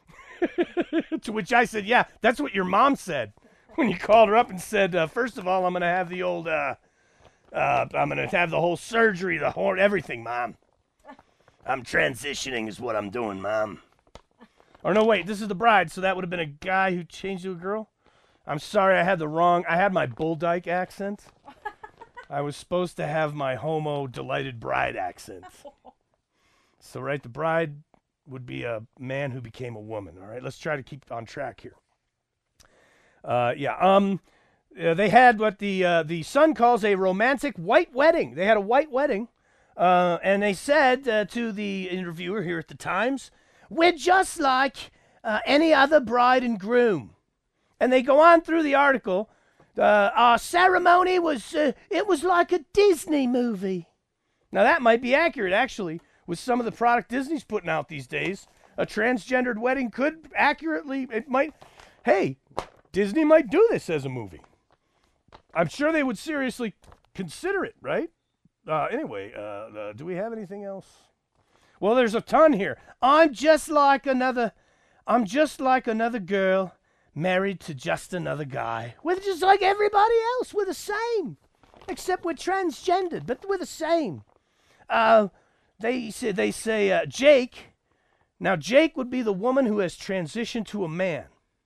To which I said, yeah, that's what your mom said when you called her up and said, uh, first of all, I'm going to have the old... Uh, Uh, I'm going to have the whole surgery, the whole everything, Mom. I'm transitioning is what I'm doing, Mom. Or no, wait, this is the bride, so that would have been a guy who changed to a girl? I'm sorry, I had the wrong, I had my Bull Dyke accent. I was supposed to have my homo delighted bride accent. So, right, the bride would be a man who became a woman, all right? Let's try to keep on track here. Uh, yeah, um... Uh, they had what the uh, the Sun calls a romantic white wedding. They had a white wedding, uh, and they said uh, to the interviewer here at the Times, "We're just like uh, any other bride and groom." And they go on through the article. Uh, our ceremony was uh, it was like a Disney movie. Now that might be accurate, actually, with some of the product Disney's putting out these days. A transgendered wedding could accurately it might. Hey, Disney might do this as a movie. I'm sure they would seriously consider it, right? Uh, anyway, uh, uh, do we have anything else? Well, there's a ton here. I'm just like another, I'm just like another girl married to just another guy. We're just like everybody else. We're the same, except we're transgendered, but we're the same. Uh, they say, they say uh, Jake. Now, Jake would be the woman who has transitioned to a man.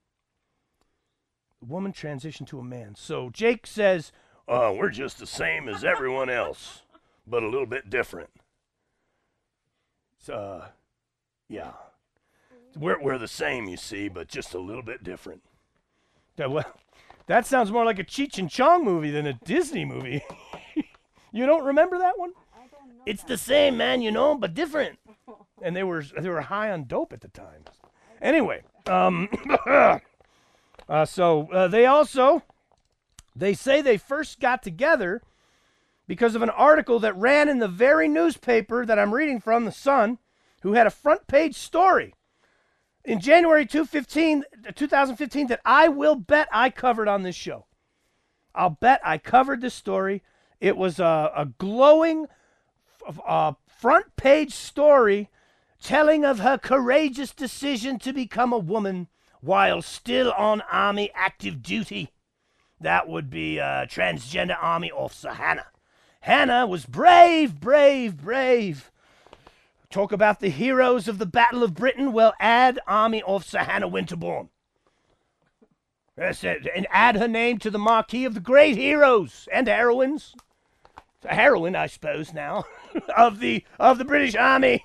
Woman transitioned to a man. So Jake says, uh, we're just the same as everyone else, but a little bit different. So, uh, yeah. We're, we're the same, you see, but just a little bit different. Yeah, well, that sounds more like a Cheech and Chong movie than a Disney movie. You don't remember that one? I don't know. It's the same, man, you know, but different. And they were they were high on dope at the time. Anyway, um... Uh, so uh, they also, they say they first got together because of an article that ran in the very newspaper that I'm reading from, The Sun, who had a front page story in January two thousand fifteen that I will bet I covered on this show. I'll bet I covered this story. It was a, a glowing uh, front page story telling of her courageous decision to become a woman while still on Army active duty. That would be uh, transgender Army Officer Hannah. Hannah was brave, brave, brave. Talk about the heroes of the Battle of Britain. Well, add Army Officer Hannah Winterbourne. That's it. And add her name to the marquee of the great heroes and heroines. It's a heroine, I suppose, now, of the of the British Army.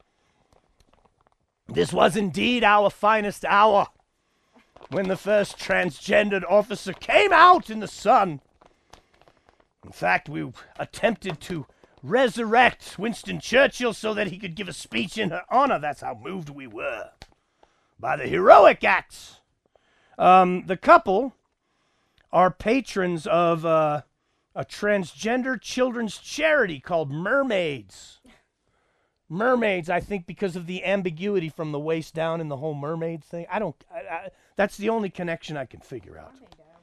This was indeed our finest hour, when the first transgendered officer came out in the sun. In fact, we attempted to resurrect Winston Churchill so that he could give a speech in her honor. That's how moved we were by the heroic acts. Um, the couple are patrons of uh, a transgender children's charity called Mermaids. Mermaids, I think, because of the ambiguity from the waist down in the whole mermaid thing. I don't. I, I, that's the only connection I can figure out.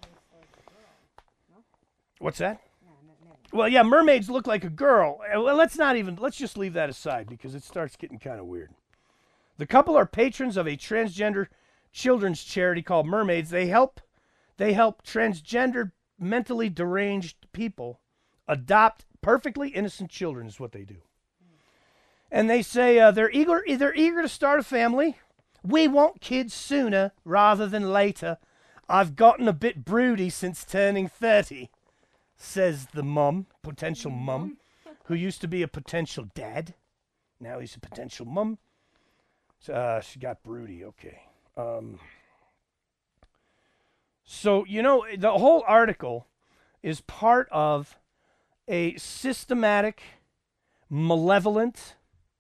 What's that? Well, yeah, mermaids look like a girl. Well, let's not even. Let's just leave that aside because it starts getting kind of weird. The couple are patrons of a transgender children's charity called Mermaids. They help. They help transgender, mentally deranged people adopt perfectly innocent children. Is what they do. And they say uh, they're eager they're eager to start a family. We want kids sooner rather than later. I've gotten a bit broody since turning thirty, says the mum, potential mum, who used to be a potential dad. Now he's a potential mum. So, uh, she got broody, okay. Um, so, you know, the whole article is part of a systematic, malevolent,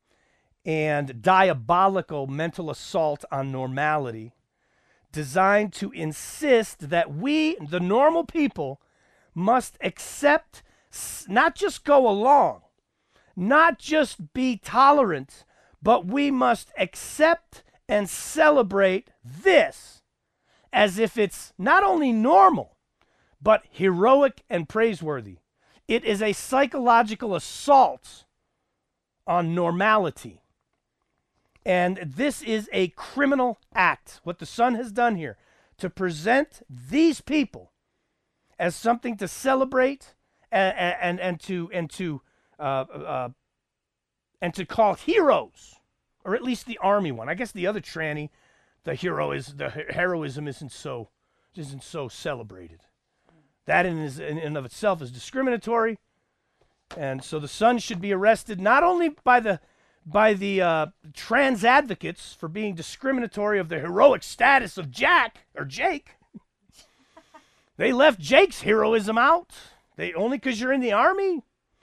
and diabolical mental assault on normality designed to insist that we, the normal people, must accept, not just go along, not just be tolerant, but we must accept and celebrate this as if it's not only normal, but heroic and praiseworthy. It is a psychological assault on normality. And this is a criminal act, what the Sun has done here, to present these people as something to celebrate and and, and to and to uh, uh, and to call heroes, or at least the army one. I guess the other tranny, the hero is the heroism isn't so isn't so celebrated. That in, is, in and of itself is discriminatory, and so the Sun should be arrested not only by the by the uh, trans advocates for being discriminatory of the heroic status of Jack or Jake. They left Jake's heroism out. They only because you're in the army.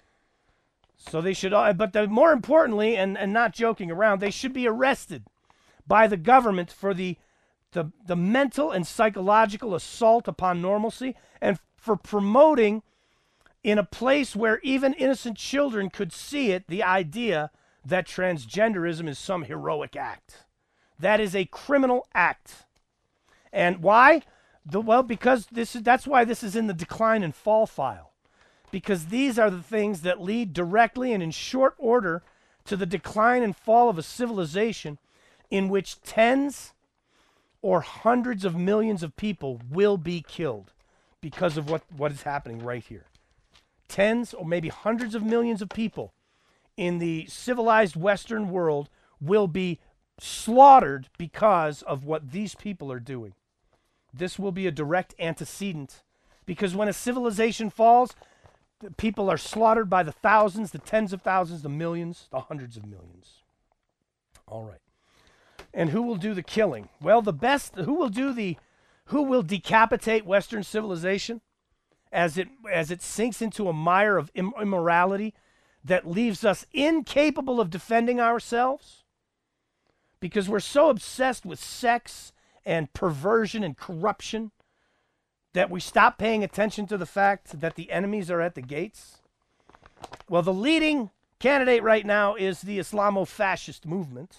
So they should, uh, but the, more importantly, and, and not joking around, they should be arrested by the government for the, the the mental and psychological assault upon normalcy and for promoting in a place where even innocent children could see it, the idea that transgenderism is some heroic act. That is a criminal act. And why? The, well, because this is, that's why this is in the decline and fall file. Because these are the things that lead directly and in short order to the decline and fall of a civilization in which tens or hundreds of millions of people will be killed because of what, what is happening right here. Tens or maybe hundreds of millions of people in the civilized Western world will be slaughtered because of what these people are doing. This will be a direct antecedent because when a civilization falls, the people are slaughtered by the thousands, the tens of thousands, the millions, the hundreds of millions. All right. And who will do the killing? Well, the best, who will do the, who will decapitate Western civilization as it as it sinks into a mire of im- immorality that leaves us incapable of defending ourselves? Because we're so obsessed with sex and perversion and corruption that we stop paying attention to the fact that the enemies are at the gates? Well, the leading candidate right now is the Islamo-fascist movement.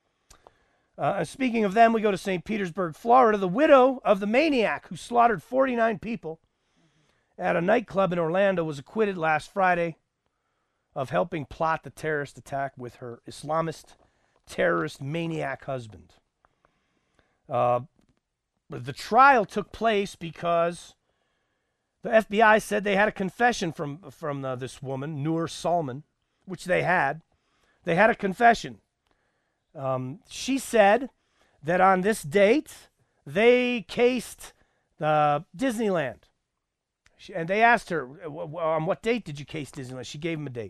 Uh, speaking of them, we go to Saint Petersburg, Florida. The widow of the maniac who slaughtered forty-nine people at a nightclub in Orlando was acquitted last Friday of helping plot the terrorist attack with her Islamist terrorist maniac husband. Uh, the trial took place because the F B I said they had a confession from from uh, this woman, Noor Salman, which they had. They had a confession. Um, she said that on this date, they cased uh, Disneyland. She, and they asked her, on what date did you case Disneyland? She gave them a date.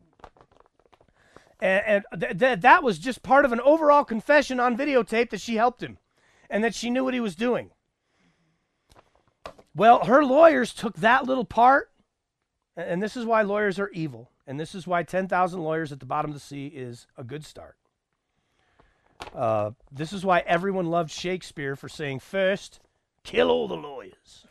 And, and th- th- that was just part of an overall confession on videotape that she helped him and that she knew what he was doing. Well, her lawyers took that little part, and, and this is why lawyers are evil, and this is why ten thousand lawyers at the bottom of the sea is a good start. Uh, this is why everyone loved Shakespeare for saying, first, kill all the lawyers.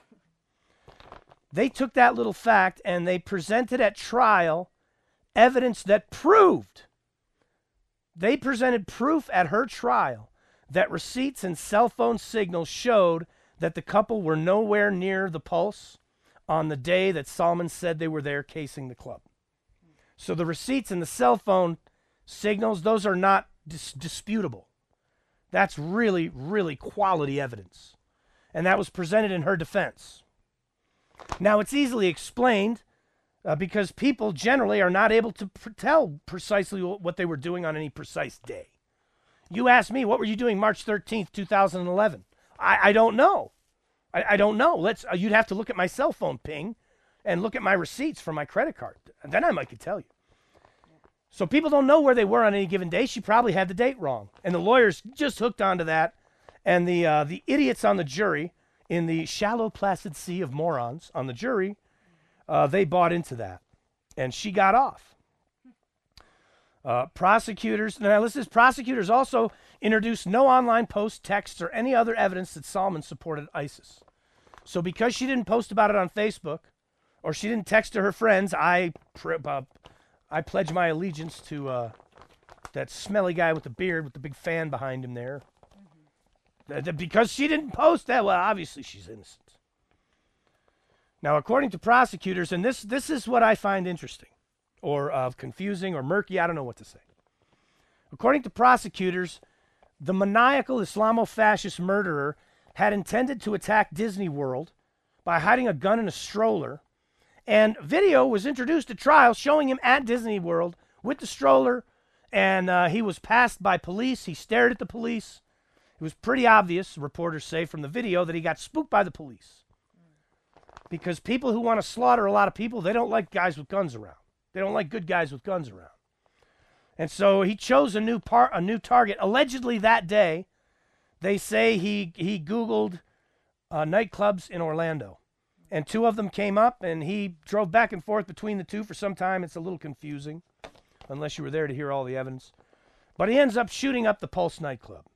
They took that little fact and they presented at trial evidence that proved, they presented proof at her trial that receipts and cell phone signals showed that the couple were nowhere near the Pulse on the day that Salman said they were there casing the club. So the receipts and the cell phone signals, those are not dis- disputable. That's really, really quality evidence. And that was presented in her defense. Now, it's easily explained uh, because people generally are not able to pr- tell precisely what they were doing on any precise day. You asked me, what were you doing March thirteenth, two thousand eleven? I, I don't know. I, I don't know. Let's. Uh, you'd have to look at my cell phone ping and look at my receipts for my credit card. And then I might could tell you. So people don't know where they were on any given day. She probably had the date wrong. And the lawyers just hooked onto that. And the uh, the idiots on the jury, in the shallow, placid sea of morons on the jury, uh, they bought into that. And she got off. Uh, prosecutors, now listen, prosecutors also introduced no online posts, texts, or any other evidence that Salman supported ISIS. So because she didn't post about it on Facebook, or she didn't text to her friends, I uh, I pledge my allegiance to uh, that smelly guy with the beard with the big fan behind him there. Mm-hmm. Because she didn't post that, well, obviously she's innocent. Now, according to prosecutors, and this this is what I find interesting, or uh, confusing, or murky, I don't know what to say. According to prosecutors, the maniacal Islamo-fascist murderer had intended to attack Disney World by hiding a gun in a stroller, and video was introduced at trial showing him at Disney World with the stroller, and uh, he was passed by police. He stared at the police. It was pretty obvious, reporters say, from the video that he got spooked by the police. Because people who want to slaughter a lot of people, they don't like guys with guns around. They don't like good guys with guns around. And so he chose a new par- a new target. Allegedly that day, they say he, he Googled uh, nightclubs in Orlando. And two of them came up, and he drove back and forth between the two for some time. It's a little confusing, unless you were there to hear all the evidence. But he ends up shooting up the Pulse nightclub.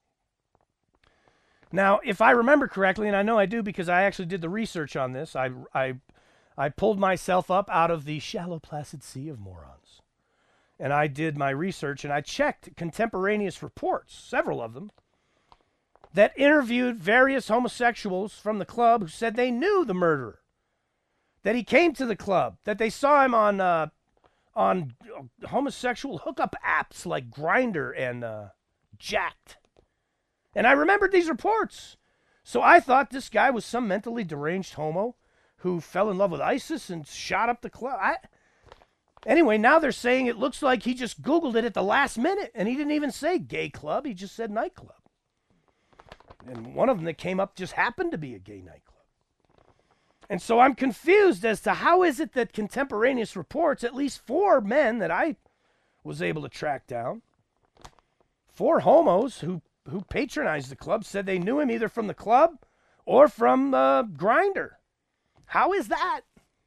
Now, if I remember correctly, and I know I do because I actually did the research on this, I, I, I pulled myself up out of the shallow, placid sea of morons. And I did my research, and I checked contemporaneous reports, several of them, that interviewed various homosexuals from the club who said they knew the murderer, that he came to the club, that they saw him on uh, on homosexual hookup apps like Grindr and uh, Jacked. And I remembered these reports. So I thought this guy was some mentally deranged homo who fell in love with ISIS and shot up the club. I, anyway, now they're saying it looks like he just Googled it at the last minute, and he didn't even say gay club. He just said nightclub. And one of them that came up just happened to be a gay nightclub. And so I'm confused as to how is it that contemporaneous reports, at least four men that I was able to track down, four homos who who patronized the club, said they knew him either from the club or from uh, Grindr. How is that?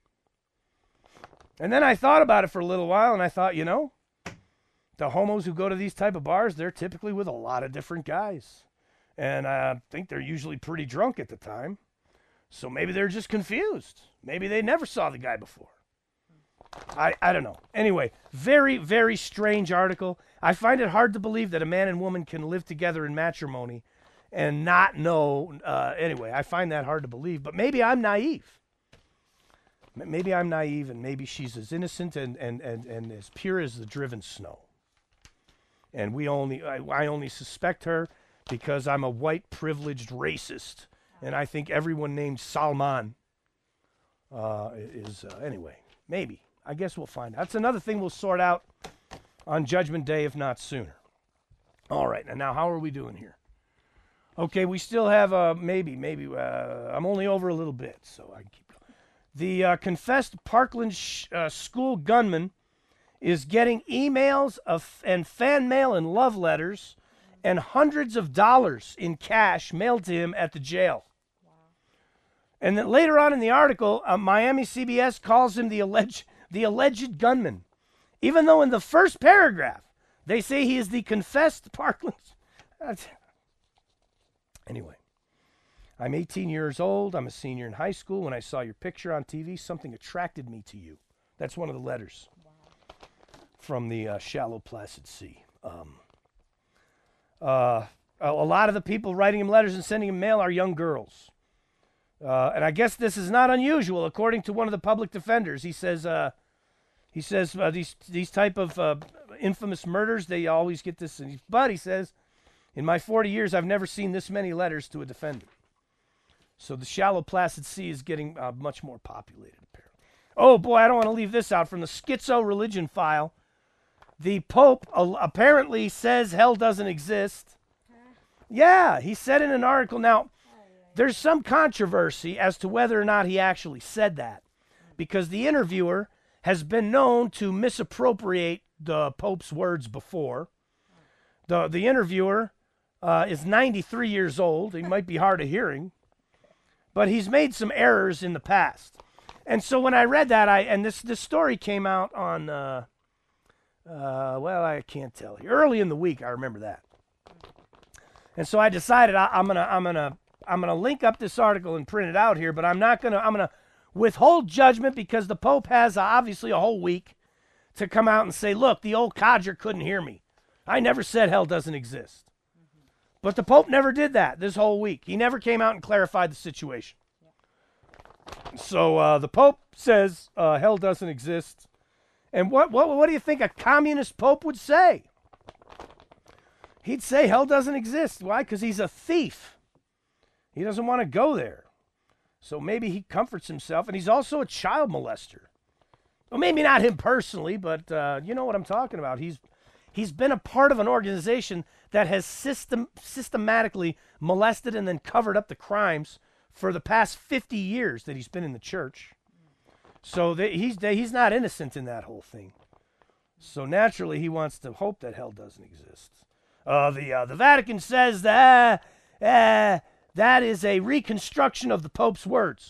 And then I thought about it for a little while, and I thought, you know, the homos who go to these type of bars, they're typically with a lot of different guys. And I think they're usually pretty drunk at the time. So maybe they're just confused. Maybe they never saw the guy before. I, I don't know. Anyway, very, very strange article. I find it hard to believe that a man and woman can live together in matrimony and not know. Uh, anyway, I find that hard to believe. But maybe I'm naive. Maybe I'm naive, and maybe she's as innocent and, and, and, and as pure as the driven snow. And we only, I, I only suspect her because I'm a white privileged racist, and I think everyone named Salman uh, is, uh, anyway, maybe. I guess we'll find out. That's another thing we'll sort out on Judgment Day, if not sooner. All right, and now how are we doing here? Okay, we still have, uh, maybe, maybe, uh, I'm only over a little bit, so I can keep going. The uh, confessed Parkland sh- uh, school gunman is getting emails of and fan mail and love letters and hundreds of dollars in cash mailed to him at the jail. Wow. And then later on in the article, uh, Miami C B S calls him the alleged the alleged gunman, even though in the first paragraph they say he is the confessed Parkland. Anyway, I'm eighteen years old. I'm a senior in high school. When I saw your picture on T V, something attracted me to you. That's one of the letters from the uh, shallow, placid sea. Um, uh, a, a lot of the people writing him letters and sending him mail are young girls. Uh, and I guess this is not unusual, according to one of the public defenders. He says, uh, he says uh, these these type of uh, infamous murders, they always get this. But he says, in my forty years, I've never seen this many letters to a defendant. So the shallow, placid sea is getting uh, much more populated, apparently. Oh, boy, I don't want to leave this out. From the Schizo Religion file, the Pope uh, apparently says hell doesn't exist. Yeah, he said in an article. Now, there's some controversy as to whether or not he actually said that, because the interviewer has been known to misappropriate the Pope's words before. The, the interviewer uh, is ninety-three years old. He might be hard of hearing, but he's made some errors in the past. And so when I read that, I and this, this story came out on, uh, uh, well, I can't tell you. Early in the week, I remember that. And so I decided I, I'm gonna, I'm gonna, I'm gonna link up this article and print it out here, but I'm not gonna, I'm gonna withhold judgment because the Pope has uh, obviously a whole week to come out and say, look, the old codger couldn't hear me. I never said hell doesn't exist. But the Pope never did that this whole week. He never came out and clarified the situation. Yeah. So uh, the Pope says uh, hell doesn't exist. And what, what what do you think a communist Pope would say? He'd say hell doesn't exist. Why? Because he's a thief. He doesn't want to go there. So maybe he comforts himself. And he's also a child molester. Well, maybe not him personally, but uh, you know what I'm talking about. He's he's been a part of an organization that has system systematically molested and then covered up the crimes for the past fifty years that he's been in the church. So they, he's they, he's not innocent in that whole thing. So naturally, he wants to hope that hell doesn't exist. Uh, the uh, the Vatican says that uh, that is a reconstruction of the Pope's words.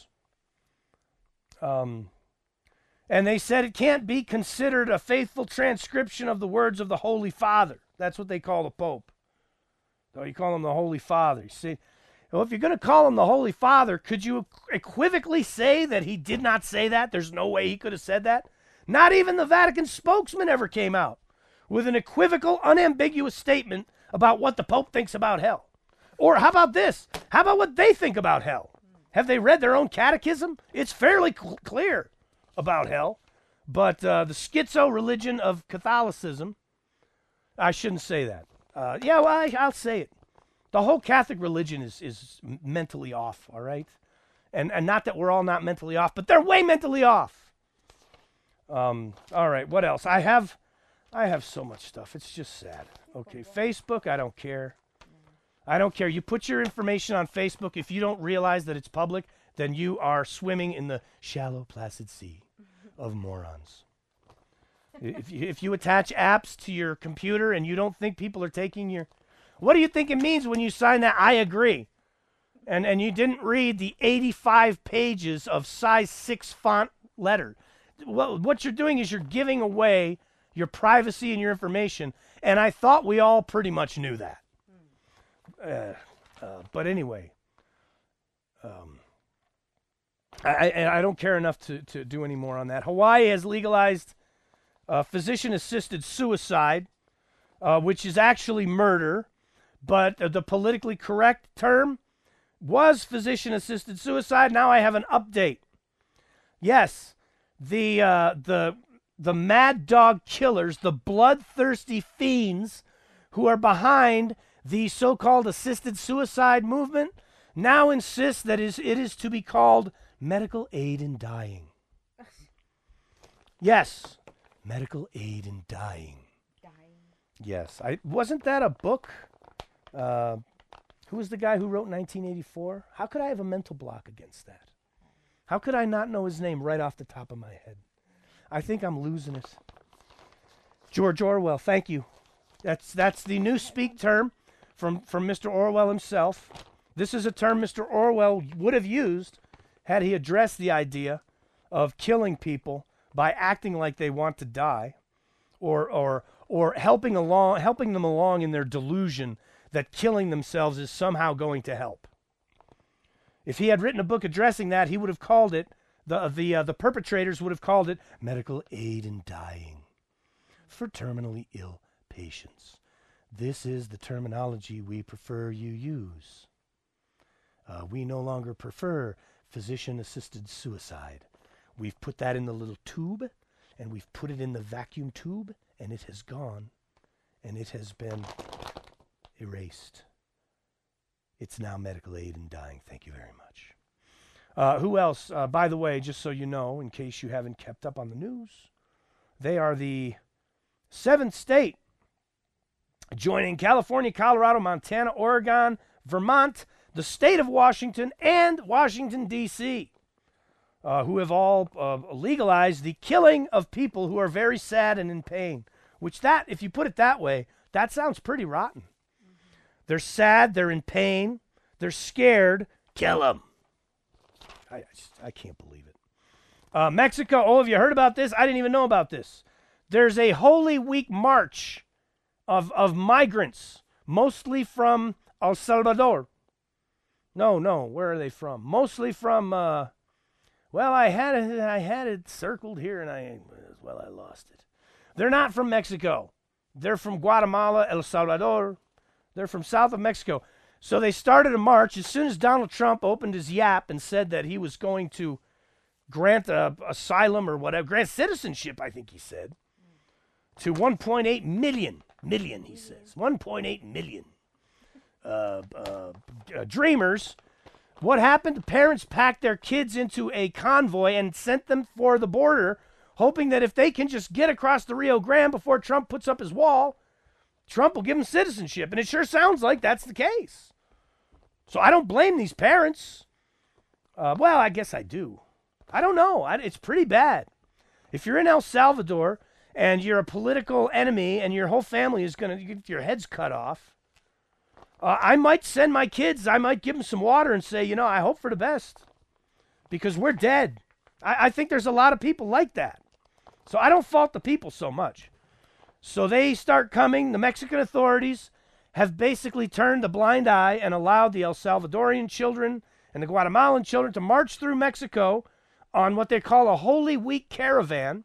Um, and they said it can't be considered a faithful transcription of the words of the Holy Father. That's what they call the Pope. So you call him the Holy Father. You see, well, if you're going to call him the Holy Father, could you equivocally say that he did not say that? There's no way he could have said that. Not even the Vatican spokesman ever came out with an equivocal, unambiguous statement about what the Pope thinks about hell. Or how about this? How about what they think about hell? Have they read their own catechism? It's fairly cl- clear about hell. But uh, the schizo religion of Catholicism, I shouldn't say that. Uh, yeah, well, I, I'll say it. The whole Catholic religion is, is mentally off, all right? And, and not that we're all not mentally off, but they're way mentally off. Um, all right, what else? I have I have so much stuff. It's just sad. Okay, Facebook, I don't care. I don't care. You put your information on Facebook. If you don't realize that it's public, then you are swimming in the shallow, placid sea of morons. If you, if you attach apps to your computer and you don't think people are taking your... What do you think it means when you sign that I agree? And and you didn't read the eighty-five pages of size six font letter. Well, what you're doing is you're giving away your privacy and your information. And I thought we all pretty much knew that. Uh, uh, but anyway, um, I, I I don't care enough to, to do any more on that. Hawaii has legalized uh, physician-assisted suicide, uh, which is actually murder, but uh, the politically correct term was physician-assisted suicide. Now I have an update. Yes, the uh, the the mad dog killers, the bloodthirsty fiends who are behind The so-called assisted suicide movement now insists that is, it is to be called medical aid in dying. Yes, medical aid in dying. Dying. Yes, I wasn't that a book? Uh, who was the guy who wrote nineteen eighty-four? How could I have a mental block against that? How could I not know his name right off the top of my head? I think I'm losing it. George Orwell, thank you. That's that's the newspeak term from, from Mister Orwell himself. This is a term Mister Orwell would have used had he addressed the idea of killing people by acting like they want to die, or or or helping along helping them along in their delusion that killing themselves is somehow going to help. If he had written a book addressing that, he would have called it the the uh, the perpetrators would have called it medical aid in dying for terminally ill patients. This is the terminology we prefer you use. Uh, we no longer prefer physician-assisted suicide. We've put that in the little tube, and we've put it in the vacuum tube, and it has gone, and it has been erased. It's now medical aid in dying. Thank you very much. Uh, who else? Uh, by the way, just so you know, in case you haven't kept up on the news, they are the seventh state joining California, Colorado, Montana, Oregon, Vermont, the state of Washington, and Washington, D C, uh, who have all uh, legalized the killing of people who are very sad and in pain, which that, if you put it that way, that sounds pretty rotten. Mm-hmm. They're sad, they're in pain, they're scared, kill them. I, I, just, I can't believe it. Uh, Mexico, oh, have you heard about this? I didn't even know about this. There's a Holy Week march of, of migrants, mostly from El Salvador. No, no, where are they from? Mostly from, uh, well, I had it, I had it circled here, and I, well, I lost it. They're not from Mexico. They're from Guatemala, El Salvador. They're from south of Mexico. So they started a march as soon as Donald Trump opened his yap and said that he was going to grant a, asylum or whatever, grant citizenship, I think he said, to one point eight million, million, he says, one point eight million. Uh, uh, uh, dreamers. What happened? The parents packed their kids into a convoy and sent them for the border, hoping that if they can just get across the Rio Grande before Trump puts up his wall, Trump will give them citizenship. And it sure sounds like that's the case. So I don't blame these parents. Uh, well, I guess I do. I don't know. I, it's pretty bad. If you're in El Salvador and you're a political enemy and your whole family is going to get your heads cut off, Uh, I might send my kids, I might give them some water and say, you know, I hope for the best. Because we're dead. I, I think there's a lot of people like that. So I don't fault the people so much. So they start coming. The Mexican authorities have basically turned a blind eye and allowed the El Salvadorian children and the Guatemalan children to march through Mexico on what they call a Holy Week caravan.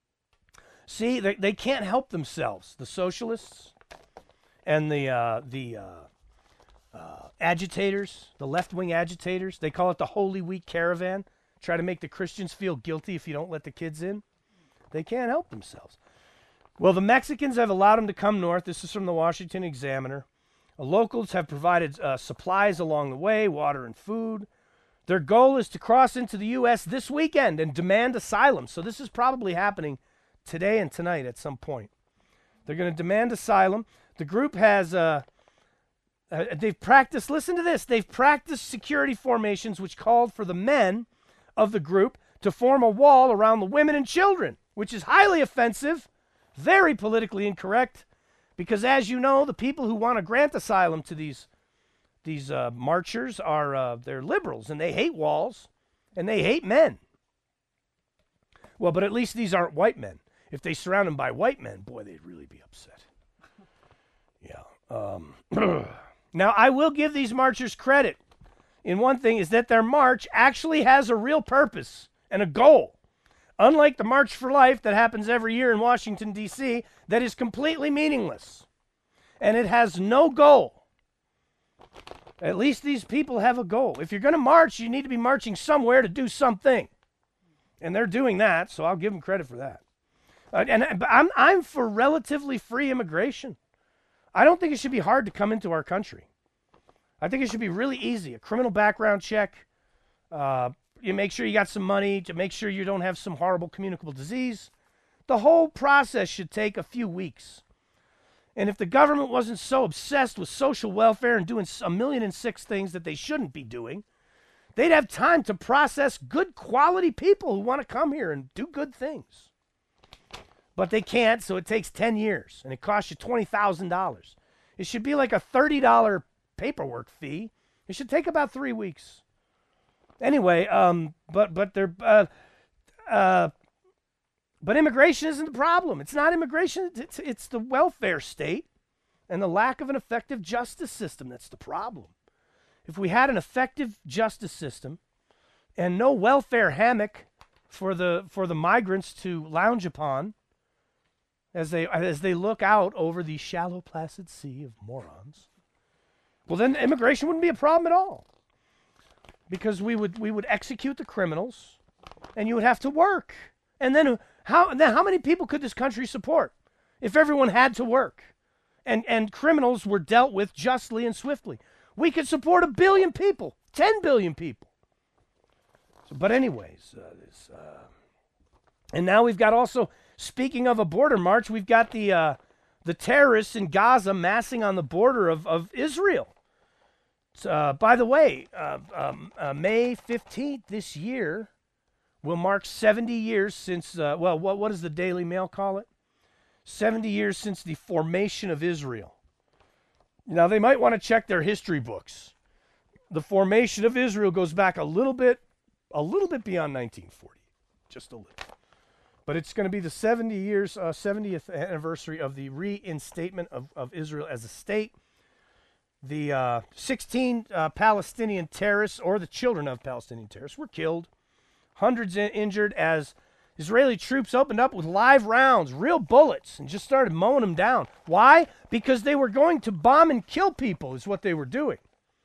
See, they, they can't help themselves. The socialists and the uh, the uh, uh, agitators, the left-wing agitators, they call it the Holy Week caravan. Try to make the Christians feel guilty if you don't let the kids in. They can't help themselves. Well, the Mexicans have allowed them to come north. This is from the Washington Examiner. The locals have provided uh, supplies along the way, water and food. Their goal is to cross into the U S this weekend and demand asylum. So this is probably happening today and tonight at some point. They're going to demand asylum. The group has, uh, uh, they've practiced, listen to this, they've practiced security formations which called for the men of the group to form a wall around the women and children, which is highly offensive, very politically incorrect, because as you know, the people who want to grant asylum to these these uh, marchers are, uh, they're liberals, and they hate walls, and they hate men. Well, but at least these aren't white men. If they surround them by white men, boy, they'd really be upset. Yeah. Um, now, I will give these marchers credit in one thing, is that their march actually has a real purpose and a goal. Unlike the March for Life that happens every year in Washington, D C, that is completely meaningless. And it has no goal. At least these people have a goal. If you're going to march, you need to be marching somewhere to do something. And they're doing that, so I'll give them credit for that. Uh, and I'm, I'm for relatively free immigration. I don't think it should be hard to come into our country. I think it should be really easy. A criminal background check. Uh, you make sure you got some money to make sure you don't have some horrible communicable disease. The whole process should take a few weeks. And if the government wasn't so obsessed with social welfare and doing a million and six things that they shouldn't be doing, they'd have time to process good quality people who want to come here and do good things. But they can't, so it takes ten years, and it costs you twenty thousand dollars. It should be like a thirty dollars paperwork fee. It should take about three weeks. Anyway, um, but but they're uh, uh, but immigration isn't the problem. It's not immigration. It's it's the welfare state and the lack of an effective justice system that's the problem. If we had an effective justice system and no welfare hammock for the for the migrants to lounge upon as they as they look out over the shallow, placid sea of morons, well, then immigration wouldn't be a problem at all. Because we would we would execute the criminals, and you would have to work. And then how then how many people could this country support if everyone had to work, and and criminals were dealt with justly and swiftly? We could support a billion people, ten billion people. So, but anyways, uh, this, uh, and now we've got also, speaking of a border march, we've got the uh, the terrorists in Gaza massing on the border of of Israel. Uh, by the way, uh, um, uh, May fifteenth this year will mark seventy years since, uh, well, what, what does the Daily Mail call it? seventy years since the formation of Israel. Now, they might want to check their history books. The formation of Israel goes back a little bit, a little bit beyond nineteen forty, just a little. But it's going to be the seventy years, uh, seventieth anniversary of the reinstatement of, of Israel as a state. The uh, sixteen uh, Palestinian terrorists, or the children of Palestinian terrorists, were killed. Hundreds in- injured as Israeli troops opened up with live rounds, real bullets, and just started mowing them down. Why? Because they were going to bomb and kill people is what they were doing.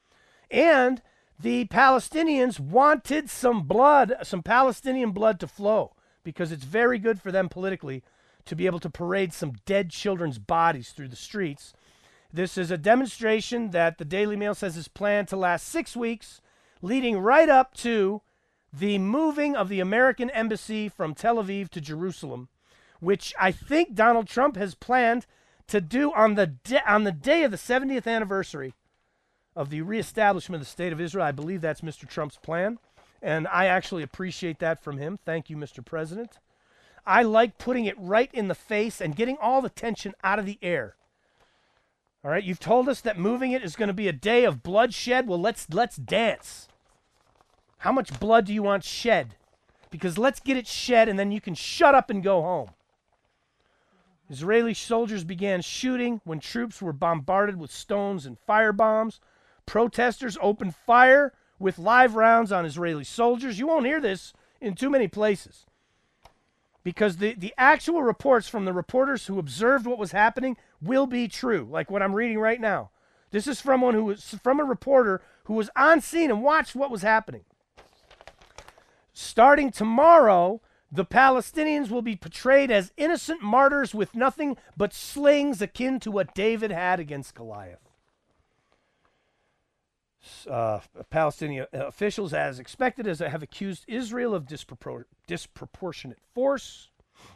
And the Palestinians wanted some blood, some Palestinian blood to flow, because it's very good for them politically to be able to parade some dead children's bodies through the streets. This is a demonstration that the Daily Mail says is planned to last six weeks, leading right up to the moving of the American embassy from Tel Aviv to Jerusalem, which I think Donald Trump has planned to do on the de- on the day of the seventieth anniversary of the reestablishment of the State of Israel. I believe that's Mister Trump's plan, and I actually appreciate that from him. Thank you, Mister President. I like putting it right in the face and getting all the tension out of the air. All right, you've told us that moving it is going to be a day of bloodshed. Well, let's let's dance. How much blood do you want shed? Because let's get it shed, and then you can shut up and go home. Israeli soldiers began shooting when troops were bombarded with stones and firebombs. Protesters opened fire with live rounds on Israeli soldiers. You won't hear this in too many places, because the, the actual reports from the reporters who observed what was happening will be true, like what I'm reading right now. This is from one who was from a reporter who was on scene and watched what was happening. Starting tomorrow, the Palestinians will be portrayed as innocent martyrs with nothing but slings akin to what David had against Goliath. Uh, Palestinian officials, as expected, as have accused Israel of dispropor- disproportionate force.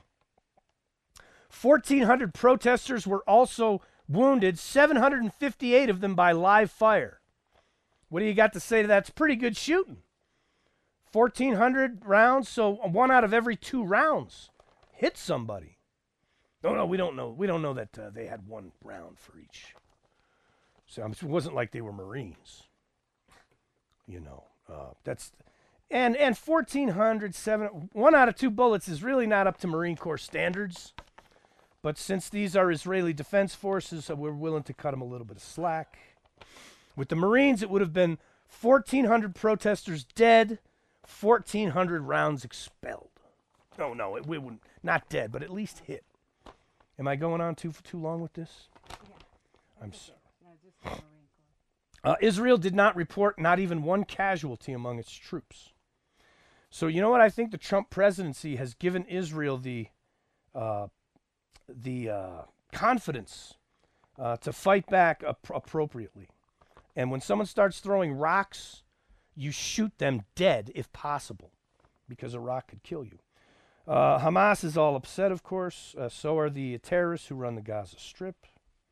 fourteen hundred protesters were also wounded, seven hundred fifty-eight of them by live fire. What do you got to say to that? It's pretty good shooting. fourteen hundred rounds, so one out of every two rounds hit somebody. No, no, we don't know. We don't know that uh, they had one round for each. So it wasn't like they were Marines. You know, uh, that's and and fourteen hundred, seven, one out of two bullets is really not up to Marine Corps standards. But since these are Israeli Defense Forces, uh, we're willing to cut them a little bit of slack. With the Marines, it would have been fourteen hundred protesters dead, fourteen hundred rounds expelled. No, no, it, we wouldn't, not dead, but at least hit. Am I going on too too long with this? Yeah. I'm sorry. No, just the Marine Corps. Uh, Israel did not report not even one casualty among its troops. So you know what? I think the Trump presidency has given Israel the uh, the uh, confidence uh, to fight back ap- appropriately. And when someone starts throwing rocks, you shoot them dead if possible, because a rock could kill you. Uh, Hamas is all upset, of course. Uh, so are the terrorists who run the Gaza Strip.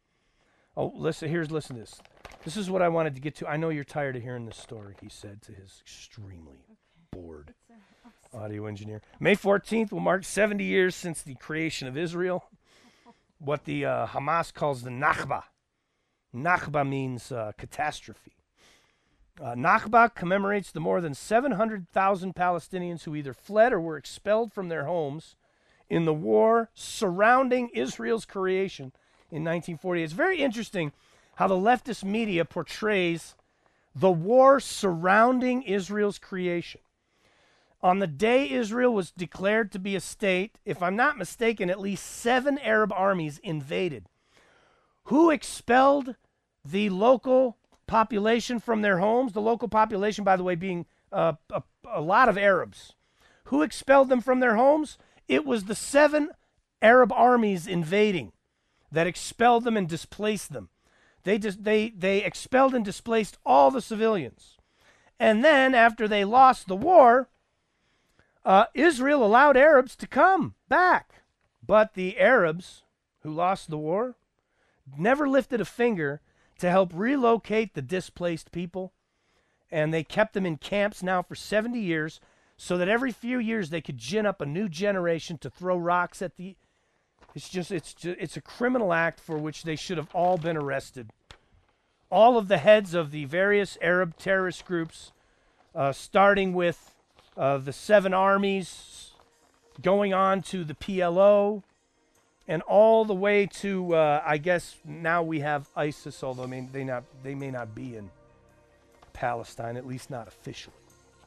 Oh, listen, here's, listen to this. This is what I wanted to get to. I know you're tired of hearing this story, he said to his extremely okay. bored audio engineer. May fourteenth will mark seventy years since the creation of Israel. What the uh, Hamas calls the Nakba. Nakba means uh, catastrophe. Uh, Nakba commemorates the more than seven hundred thousand Palestinians who either fled or were expelled from their homes in the war surrounding Israel's creation in nineteen forty. It's very interesting how the leftist media portrays the war surrounding Israel's creation. On the day Israel was declared to be a state, if I'm not mistaken, at least seven Arab armies invaded. Who expelled the local population from their homes? The local population, by the way, being uh, a, a lot of Arabs. Who expelled them from their homes? It was the seven Arab armies invading that expelled them and displaced them. They just they they expelled and displaced all the civilians. And then after they lost the war, uh, Israel allowed Arabs to come back. But the Arabs who lost the war never lifted a finger to help relocate the displaced people. And they kept them in camps now for seventy years so that every few years they could gin up a new generation to throw rocks at the... It's just, it's just, it's a criminal act for which they should have all been arrested. All of the heads of the various Arab terrorist groups, uh, starting with uh, the seven armies, going on to the P L O, and all the way to, uh, I guess now we have ISIS, although I mean, they not they may not be in Palestine, at least not officially.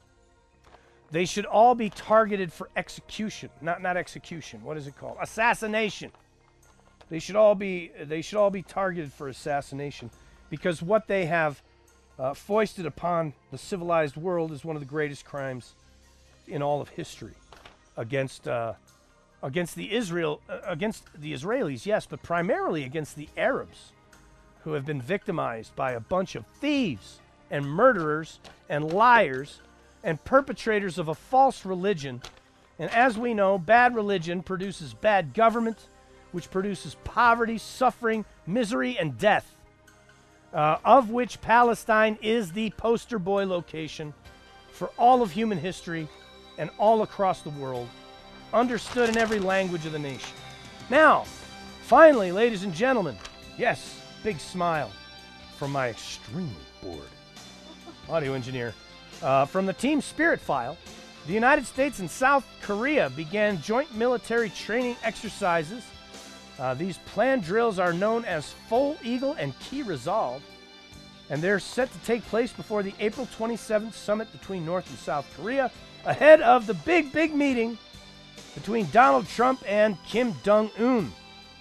They should all be targeted for execution, not not execution. What is it called? Assassination. They should all be they should all be targeted for assassination, because what they have uh, foisted upon the civilized world is one of the greatest crimes in all of history against uh, against the Israel uh, against the Israelis, yes, but primarily against the Arabs, who have been victimized by a bunch of thieves and murderers and liars and perpetrators of a false religion. And as we know, bad religion produces bad government, which produces poverty, suffering, misery, and death, uh, of which Palestine is the poster boy location for all of human history and all across the world, understood in every language of the nation. Now, finally, ladies and gentlemen, yes, big smile from my extremely bored audio engineer. Uh, from the Team Spirit file, the United States and South Korea began joint military training exercises. Uh, these planned drills are known as Full Eagle and Key Resolve, and they're set to take place before the April twenty-seventh summit between North and South Korea, ahead of the big, big meeting between Donald Trump and Kim Jong-un.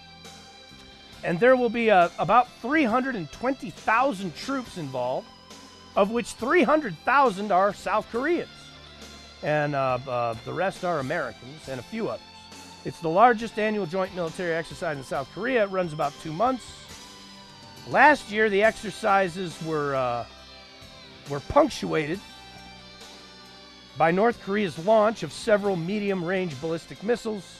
And there will be uh, about three hundred twenty thousand troops involved, of which three hundred thousand are South Koreans, and uh, uh, the rest are Americans and a few others. It's the largest annual joint military exercise in South Korea. It runs about two months. Last year, the exercises were uh, were punctuated by North Korea's launch of several medium-range ballistic missiles.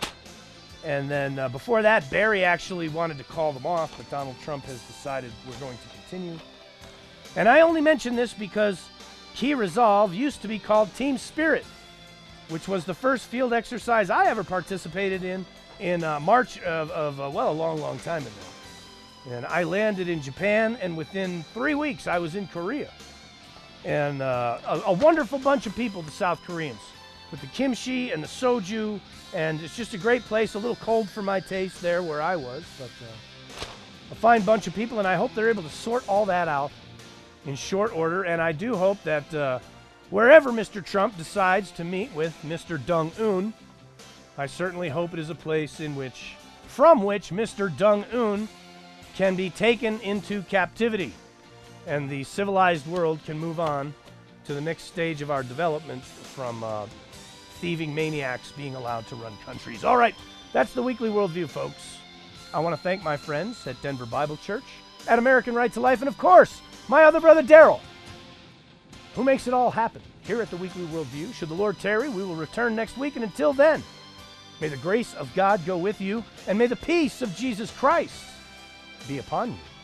And then uh, before that, Barry actually wanted to call them off, but Donald Trump has decided we're going to continue. And I only mention this because Key Resolve used to be called Team Spirit, which was the first field exercise I ever participated in in uh, March of, of uh, well, a long, long time ago. And I landed in Japan, and within three weeks, I was in Korea. And uh, a, a wonderful bunch of people, the South Koreans, with the kimchi and the soju, and it's just a great place, a little cold for my taste there where I was, but uh, a fine bunch of people, and I hope they're able to sort all that out in short order. And I do hope that uh, wherever Mister Trump decides to meet with Mister Jong-un, I certainly hope it is a place in which, from which Mister Jong-un can be taken into captivity, and the civilized world can move on to the next stage of our development from uh, thieving maniacs being allowed to run countries. All right, that's the Weekly Worldview, folks. I want to thank my friends at Denver Bible Church, at American Right to Life, and of course, my other brother Daryl, who makes it all happen here at the Weekly Worldview. Should the Lord tarry, we will return next week, and until then, may the grace of God go with you, and may the peace of Jesus Christ be upon you.